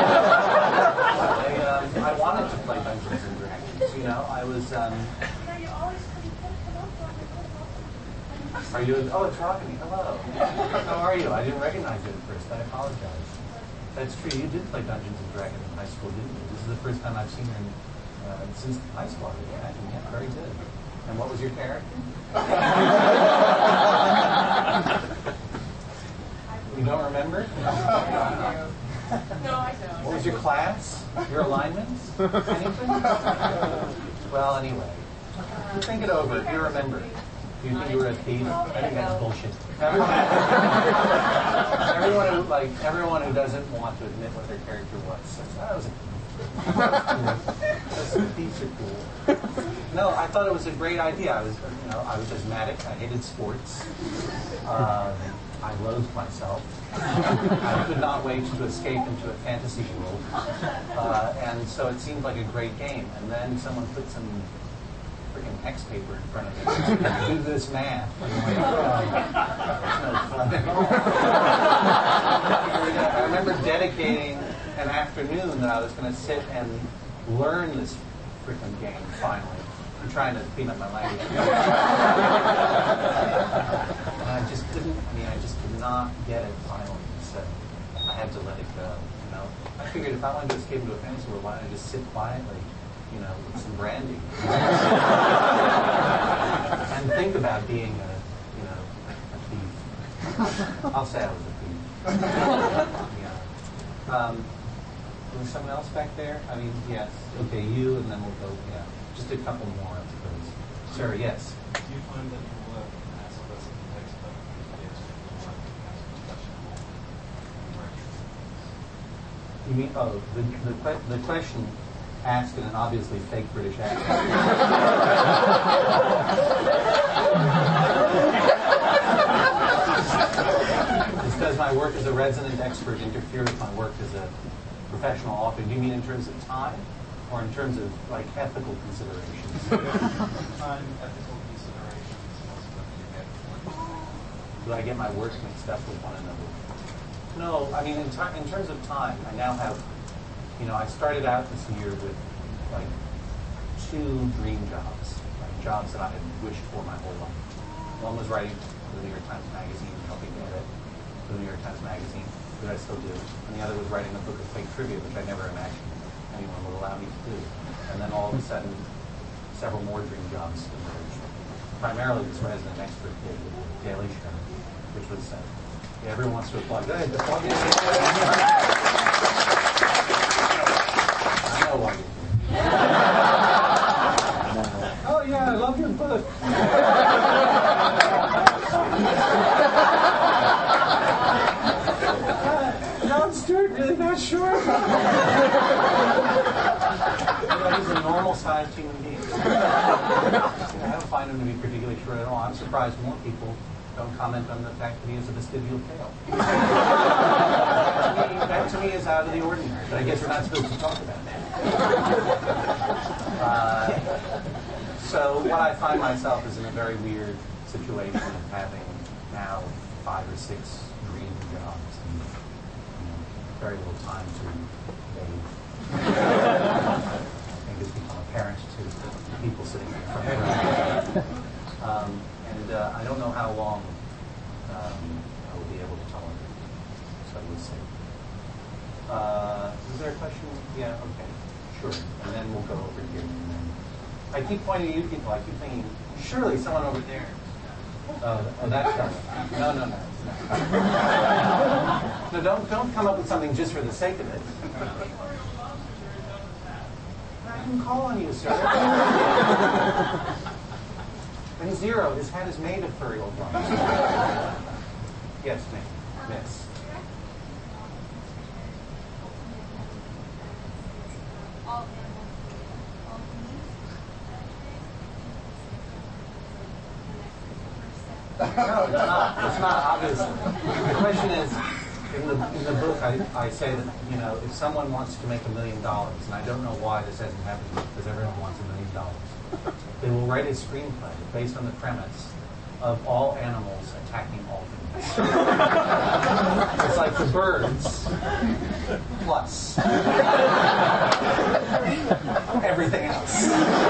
I wanted to play Dungeons and Dragons. You know, I was. You know, you always come up with Are you? Oh, it's Rockany. Hello. How are you? I didn't recognize you at first. I apologize. That's true. You did play Dungeons and Dragons in high school, didn't you? This is the first time I've seen you since high school. I would imagine. Yeah, very good. And what was your character? You don't remember? No, I don't. What was your class? Your alignments? Anything? Well, anyway. Think it over. Do you remember? Do you think you were a thief? I think that's bullshit. Everyone who doesn't want to admit what their character was says, "I was a thief." Thieves are cool. No, I thought it was a great idea. I was asthmatic. I hated sports. I loathed myself. I could not wait to escape into a fantasy world. And so it seemed like a great game. And then someone put some freaking X paper in front of me. Do this math. I'm like, that's no fun. I remember dedicating an afternoon that I was going to sit and learn this freaking game finally. I'm trying to clean up my language. And I just could not get it finally. So I had to let it go. You know, I figured if I wanted to escape into a fantasy world, why don't I just sit quietly, you know, with some brandy, and think about being a thief. I'll say I was a thief. Yeah. Was someone else back there? I mean, yes. Okay, you, and then we'll go. Yeah, just a couple more, I suppose. Sure. Yes. Do you find that people ask less of the text about the You mean, the question asked in an obviously fake British accent. Does my work as a resident expert interfere with my work as a professional author? Do you mean in terms of time, or in terms of like ethical considerations? Time, ethical considerations, most of them you get. Do I get my work mixed up with one another? No, I mean in terms of time, I now have, you know, I started out this year with like 2 dream jobs, like jobs that I had wished for my whole life. One was writing for the New York Times Magazine, helping edit for the New York Times Magazine, which I still do. And the other was writing a book of fake trivia, which I never imagined anyone would allow me to do. And then all of a sudden, several more dream jobs emerged. Primarily this resident expert gig with the Daily Show, which was everyone wants to applaud. Go ahead, applaud. I know why you're here. Oh yeah, I love your book. Jon Stewart, really not sure. He's a normal-sized human being. I don't find him to be particularly short at all. I'm surprised more people don't comment on the fact that he has a vestibular tail. That to me is out of the ordinary, but I guess we're not supposed to talk about that. So what I find myself is in a very weird situation of having now 5 or 6 dream jobs and very little time to bathe. I think it's become apparent to people sitting in front of me. I don't know how long I will be able to tolerate it. So we'll see. Is there a question? Yeah, okay. Sure. And then we'll go over here. And then I keep pointing at you people. I keep thinking, surely someone over there. Oh, that's not. No. No, don't come up with something just for the sake of it. I can call on you, sir. And Zero, his hat is made of furry old ones. Yes, ma'am. Miss. No, it's not. It's not, obviously. The question is, in the book, I say that, if someone wants to make $1 million, and I don't know why this hasn't happened because everyone wants $1 million, they will write a screenplay based on the premise of all animals attacking all things. It's like the birds plus everything else.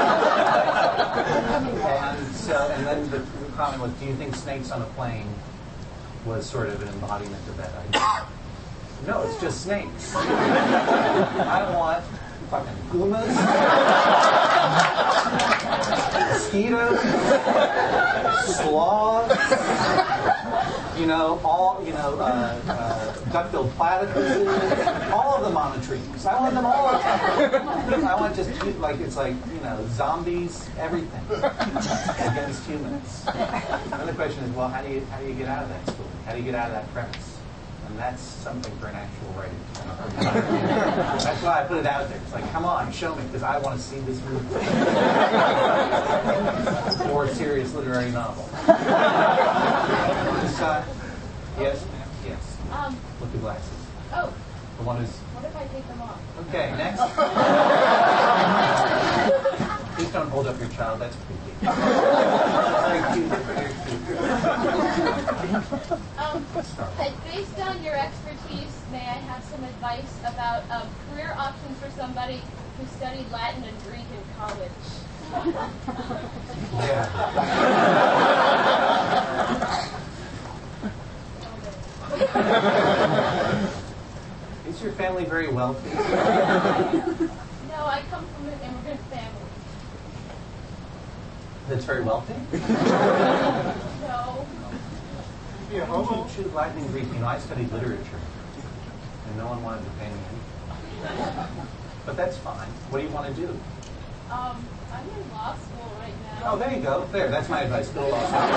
And then the comment was, do you think snakes on a plane was sort of an embodiment of that idea? No, it's just snakes. I want fucking pumas, mosquitoes, sloths, duck-billed platypuses, all of them on the trees. I want them all. I want just zombies, everything against humans. And the question is, well, how do you get out of that story? How do you get out of that premise? And that's something for an actual writer. That's why I put it out there. It's like, come on, show me, because I want to see this movie. Or a serious literary novel. This side. Yes, ma'am. Yes. Look, the glasses. Oh. The one who's... What if I take them off? Okay, next. Please don't hold up your child. That's creepy. Very cute. Based on your expertise, may I have some advice about career options for somebody who studied Latin and Greek in college? Is your family very wealthy? No, I come from an immigrant family. That's very wealthy? No. You choose Latin and Greek. I studied literature, and no one wanted to pay me anything. But that's fine. What do you want to do? I'm in law school right now. Oh, there you go. There, that's my advice. Go to law school.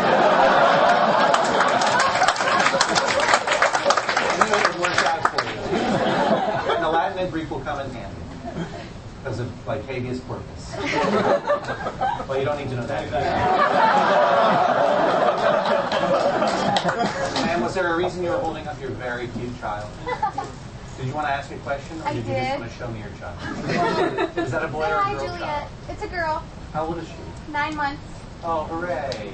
It works out for you. And the Latin and Greek will come in handy because of habeas corpus. Well, you don't need to know that. And was there a reason you were holding up your very cute child? Did you want to ask a question, or did you just want to show me your child? Is that a boy or a girl? Hi, Juliet. Child? It's a girl. How old is she? 9 months. Oh, hooray.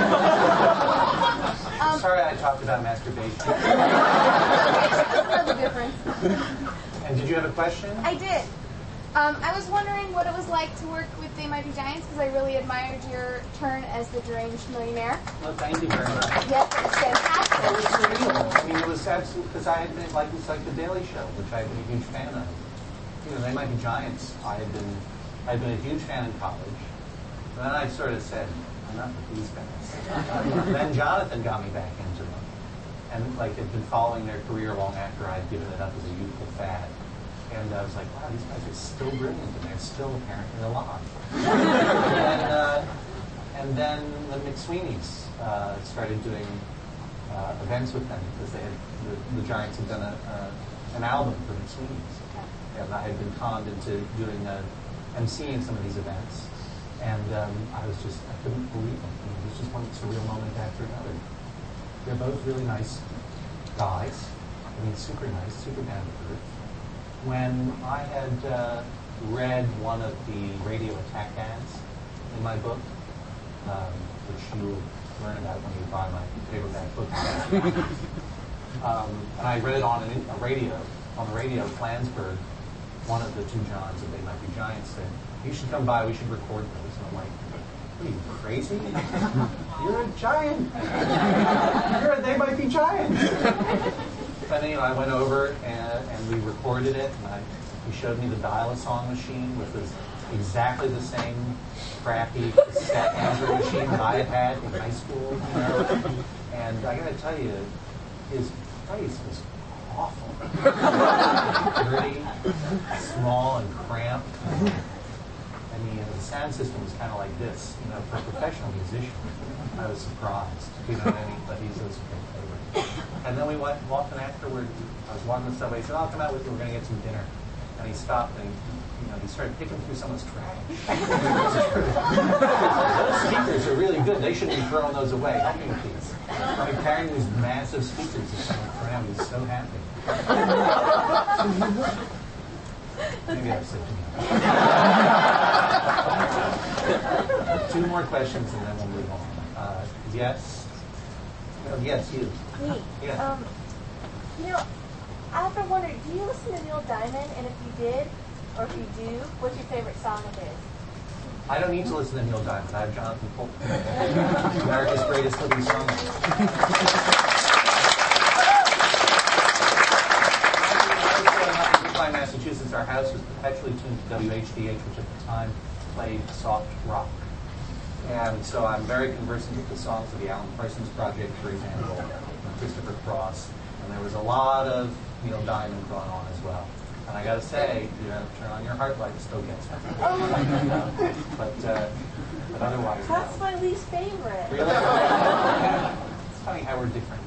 Sorry I talked about masturbation. That's the difference. And did you have a question? I did. I was wondering what it was like to work with They Might Be Giants, because I really admired your turn as the deranged millionaire. Well, thank you very much. Yes, it's fantastic. It was surreal. It was absolutely, because I had been like The Daily Show, which I had been a huge fan of. They Might Be Giants. I had been a huge fan in college. And then I sort of said, enough of these guys. Then Jonathan got me back into them, and had been following their career long after I'd given it up as a youthful fad. And I was like, wow, these guys are still brilliant, and they're still apparently alive. And then the McSweeneys started doing events with them, because they had the Giants had done an album for McSweeneys. And I had been conned into doing emceeing some of these events. And I couldn't believe them. It was just one surreal moment after another. They're both really nice guys. Super nice, super down to earth. When I had read one of the radio attack ads in my book, which you'll learn about when you buy my paperback book, and I read it on the radio, Flansburgh, one of the two Johns of They Might Be Giants said, you should come by, we should record those. And I'm like, what are you, crazy? You're a giant. They Might Be Giants. And then, I went over and we recorded it, and he showed me the dial-a-song machine, which was exactly the same crappy cassette Android machine that I had in high school. And I got to tell you, his place was awful. Dirty, small, and cramped. The sound system was kind of like this. For a professional musician, I was surprised. You know what I mean? But he's a great favorite. And then we walked in afterward. I was walking the subway. He said, I'll come out with you. We're going to get some dinner. and he stopped and he started picking through someone's trash. Those speakers are really good. They shouldn't be throwing those away. Help me, please. I'm carrying these massive speakers around. He's so happy. Maybe I've said too much. 2 more questions and then we'll move on. Yes? Yes, you. Me. Yeah. I often wondered, do you listen to Neil Diamond? And if you did, or if you do, what's your favorite song of his? I don't need to listen to Neil Diamond. I have Jonathan Colton. America's greatest living songwriter. In Massachusetts, our house was perpetually tuned to WHDH, which at the time played soft rock. And so I'm very conversant with the songs of the Alan Parsons Project, for example, and Christopher Cross. And there was a lot of Neil Diamond going on as well. And I got to say, turn on your heart light, it still gets me. But otherwise, that's my least favorite. Really? It's funny how we're different.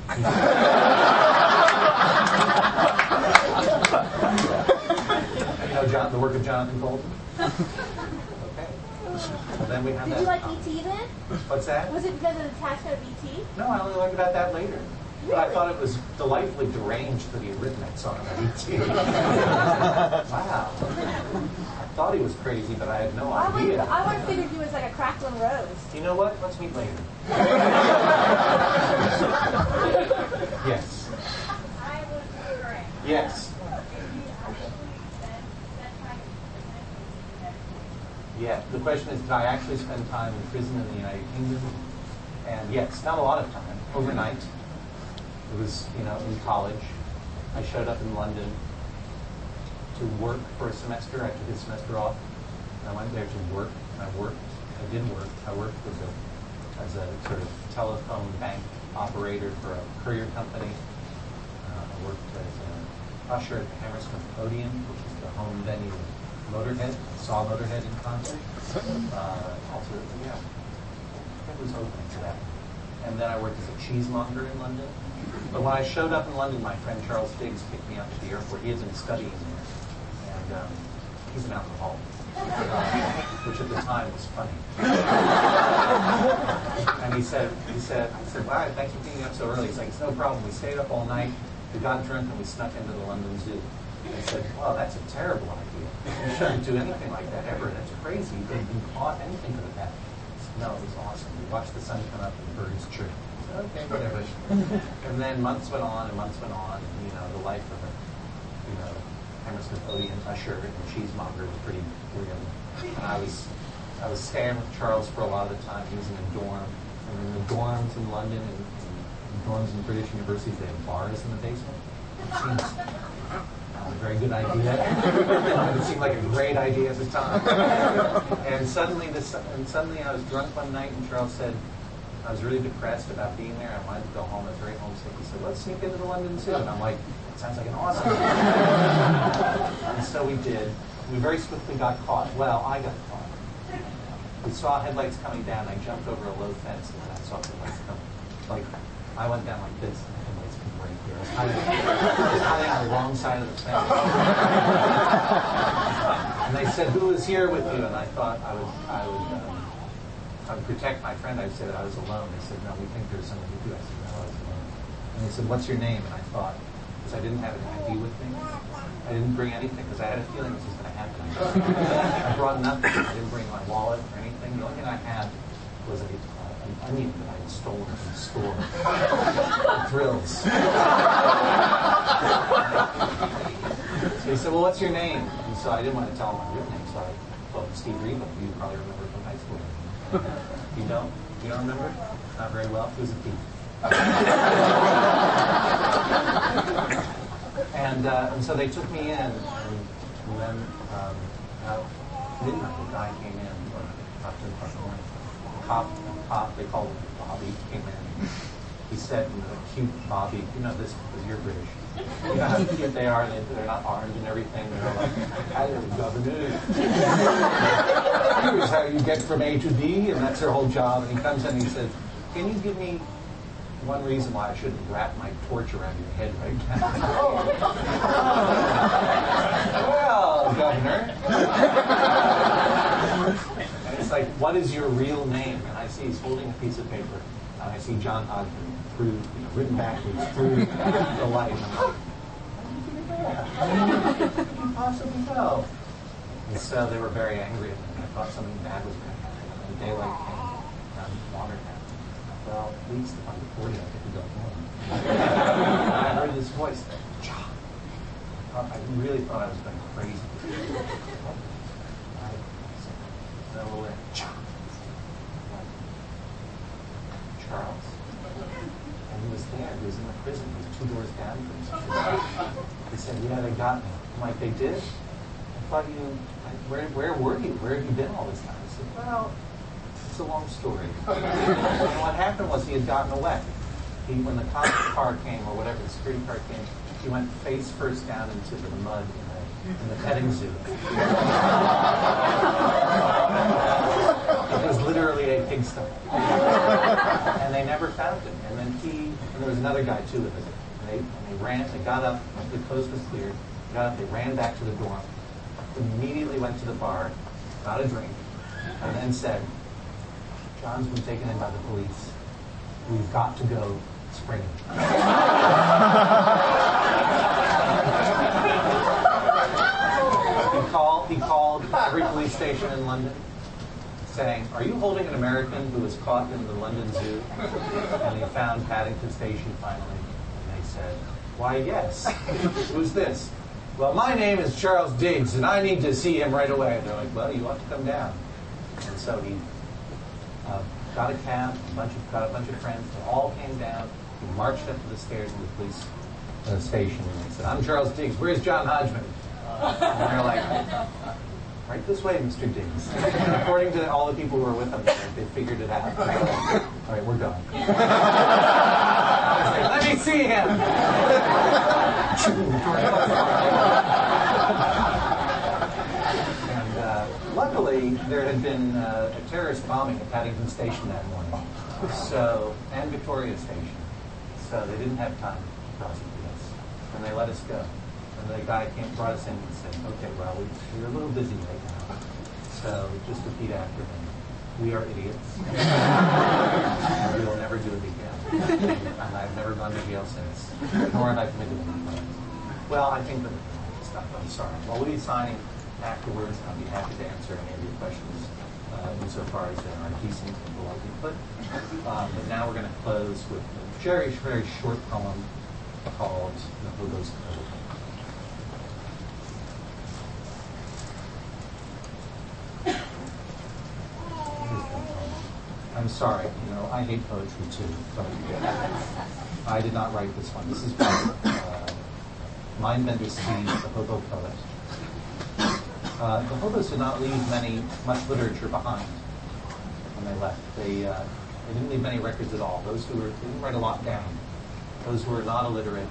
The work of Jonathan Colton? Okay. Well, then we have Did you like E.T. then? What's that? Was it because of the attachment of E.T.? No, I only learned about that later. Really? But I thought it was delightfully deranged for the Eurythmics on E.T. Wow. I thought he was crazy, but I had no idea. I would have figured he was like a crackling rose. You know what? Let's meet later. Yes. I was correct. Yes. Yeah, the question is, did I actually spend time in prison in the United Kingdom? And yes, not a lot of time, overnight. It was, in college. I showed up in London to work for a semester. I took a semester off. And I went there to work, and I did work. I worked as a sort of telephone bank operator for a courier company. I worked as an usher at the Hammersmith Odeon, which is the home venue of Motorhead. I saw Motorhead in concert. Also, yeah, it was open to that. And then I worked as a cheesemonger in London. But when I showed up in London, my friend Charles Diggs picked me up at the airport. He had been studying there, and he's an alcoholic, which at the time was funny. And he said, "Wow, thanks for picking me up so early." He's like, "It's no problem. We stayed up all night. We got drunk, and we snuck into the London Zoo." And I said, "Well, that's a terrible idea. You shouldn't do anything like that ever. That's crazy. You couldn't be caught. Anything could have happened." I said, "No, it was awesome. We watched the sun come up and the birds chirp." Okay, whatever. And then months went on, and the life of a, Hammersmith Odeon usher and cheesemonger was pretty real. And I was staying with Charles for a lot of the time. He was in a dorm, and in the dorms in London and dorms in British universities, they have bars in the basement. It seems not a very good idea. It seemed like a great idea at the time. And suddenly I was drunk one night, and Charles said, I was really depressed about being there. I wanted to go home. I was very homesick. He said, "Let's sneak into the London Zoo." And I'm like, "That sounds like an awesome idea." And so we did. We very swiftly got caught. Well, I got caught. We saw headlights coming down. I jumped over a low fence, and I saw headlights coming. Like, I went down like this, and the headlights came right here. I was hiding on the wrong side of the fence. And they said, "Who is here with you?" And I thought I would protect my friend. I said I was alone. They said, "No, we think there's someone with you." I said, "No, I was alone." And they said, "What's your name?" And I thought, because I didn't have an ID with me, I didn't bring anything because I had a feeling this was going to happen. I brought nothing. I didn't bring my wallet or anything. The only thing I had was an onion that I had stolen from the store. Thrills. So he said, "Well, what's your name?" And so I didn't want to tell him my real name, so I told him Steve Reba. You probably remember from high school. You don't? You don't remember? Not very well. Who's a thief? And so they took me in, and then about midnight, the guy came in, or after the morning. Cop, they called him Bobby, came in. He said, cute Bobby, this because you're British. You know how cute they are, they're not armed and everything. They're like, "Hello, Governor." Here's how you get from A to B, and that's their whole job. And he comes in and he says, "Can you give me one reason why I shouldn't wrap my torch around your head right now?" Well, what is your real name? And I see he's holding a piece of paper, and I see John Hodgman written backwards through the light. And I'm like, how could you possibly know? And so they were very angry at me. I thought something bad was going to happen. And the daylight came down Watertown. Well, at least if I'm recording, I get to go home. I heard this voice, John. I really thought I was going crazy. John. Charles. And he was there. He was in the prison. He was 2 doors down from us. He said, yeah, they got me. I'm like, they did? I thought you, where were you? Where have you been all this time? I said, well, it's a long story. And what happened was he had gotten away. When the cop car came, or whatever, the security car came, he went face first down into the mud in the petting zoo. It was literally a pigsty. And they never found him. And then and there was another guy too with it. And they got up, the coast was cleared, they got up, they ran back to the dorm, immediately went to the bar, got a drink, and then said, John's been taken in by the police. We've got to go spring. He called every police station in London saying, are you holding an American who was caught in the London Zoo? And they found Paddington Station finally. And they said, why, yes. Who's this? Well, my name is Charles Diggs, and I need to see him right away. And they're like, well, you ought to come down. And so he got a cab, got a bunch of friends. They all came down. He marched up to the stairs of the police station, and they said, I'm Charles Diggs. Where's John Hodgman? And they're like, right this way, Mr. Diggs. And according to all the people who were with him, they figured it out. All right, we're done. Let me see him. And luckily, there had been a terrorist bombing at Paddington Station that morning, and Victoria Station. So they didn't have time to prosecute us, and they let us go. And the guy brought us in and said, okay, well, we're a little busy right now. So just repeat after me. We are idiots. And we will never do it again. And I've never gone to jail since, nor have I committed any crimes. Well, I think that I'm sorry. Well, we'll be signing afterwards. I'll be happy to answer any of your questions insofar as they are decent and politely put. But now we're going to close with a very, very short poem called The Hobo's Code. I'm sorry, I hate poetry too, but I did not write this one. This is by Mindbender Steve, the Hobo poet. The hobos did not leave much literature behind when they left. They didn't leave many records at all. They didn't write a lot down. Those who were not illiterate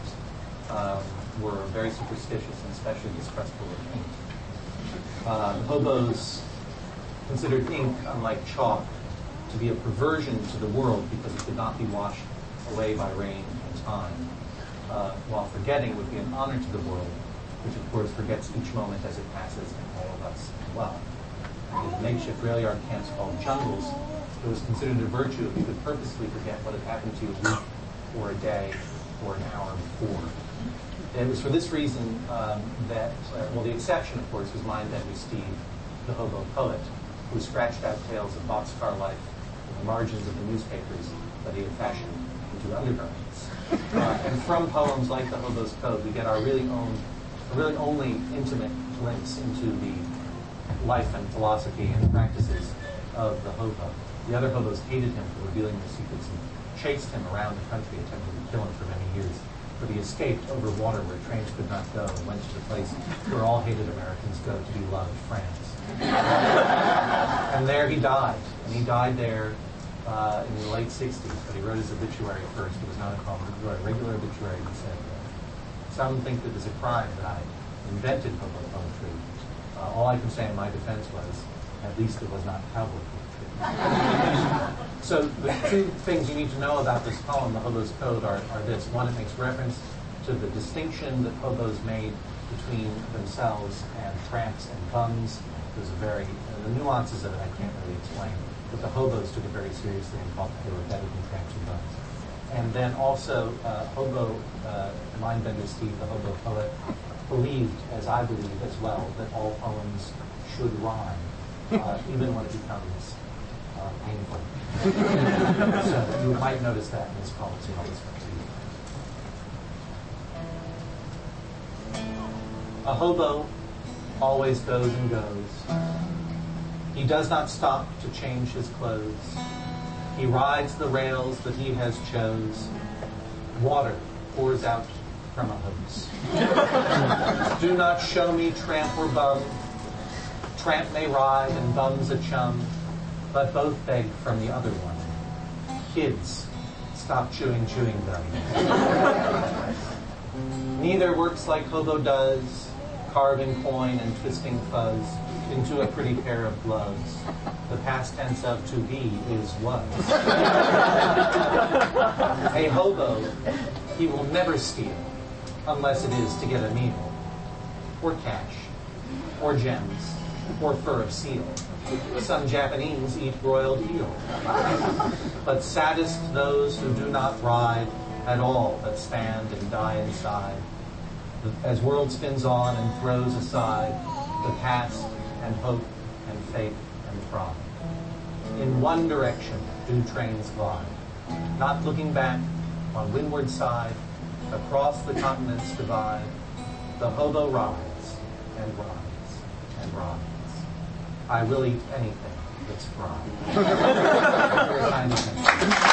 were very superstitious and especially distrustful of ink. The hobos considered ink, unlike chalk, to be a perversion to the world because it could not be washed away by rain and time, while forgetting would be an honor to the world, which of course forgets each moment as it passes, and all of us as well. In makeshift rail yard camps called jungles, it was considered a virtue if you could purposely forget what had happened to you a week or a day or an hour before. And it was for this reason that the exception, of course, was Mindbender Steve, the hobo poet, who scratched out tales of boxcar life in the margins of the newspapers that he had fashioned into undergarments. And from poems like The Hobo's Code, we get our really only intimate glimpse into the life and philosophy and practices of the hobo. The other hobos hated him for revealing their secrets and chased him around the country, attempting to kill him for many years. But he escaped over water where trains could not go and went to the place where all hated Americans go to be loved, France. And there he died. And he died there in the late 60s, but he wrote his obituary first. It was not a common, he wrote a regular obituary. He said, some think that it was a crime that I invented hobo poetry. All I can say in my defense was, at least it was not cowboy poetry. So the two things you need to know about this poem, The Hobo's Code, are this. One, it makes reference to the distinction that hobos made between themselves and tramps and bums. There's the nuances of it I can't really explain, but the hobos took it very seriously and thought that they were better than tramps and bums. And then also, Mindbender Steve, the hobo poet, believed, as I believe as well, that all poems should rhyme, even when it becomes painful. So you might notice that in his poems. A hobo always goes and goes. He does not stop to change his clothes. He rides the rails that he has chose. Water pours out from a hose. Do not show me tramp or bum. Tramp may ride and bum's a chum, but both beg from the other one. Kids, stop chewing gum. Neither works like hobo does, carving coin and twisting fuzz into a pretty pair of gloves. The past tense of to be is was. A hobo, he will never steal unless it is to get a meal, or cash, or gems, or fur of seal. Some Japanese eat broiled eel. But saddest those who do not ride at all, but stand and die inside. As world spins on and throws aside the past and hope and faith and pride. In one direction do trains glide, not looking back on windward side, across the continent's divide. The hobo rides and rides and rides. I will eat anything that's fried. Very kind of him.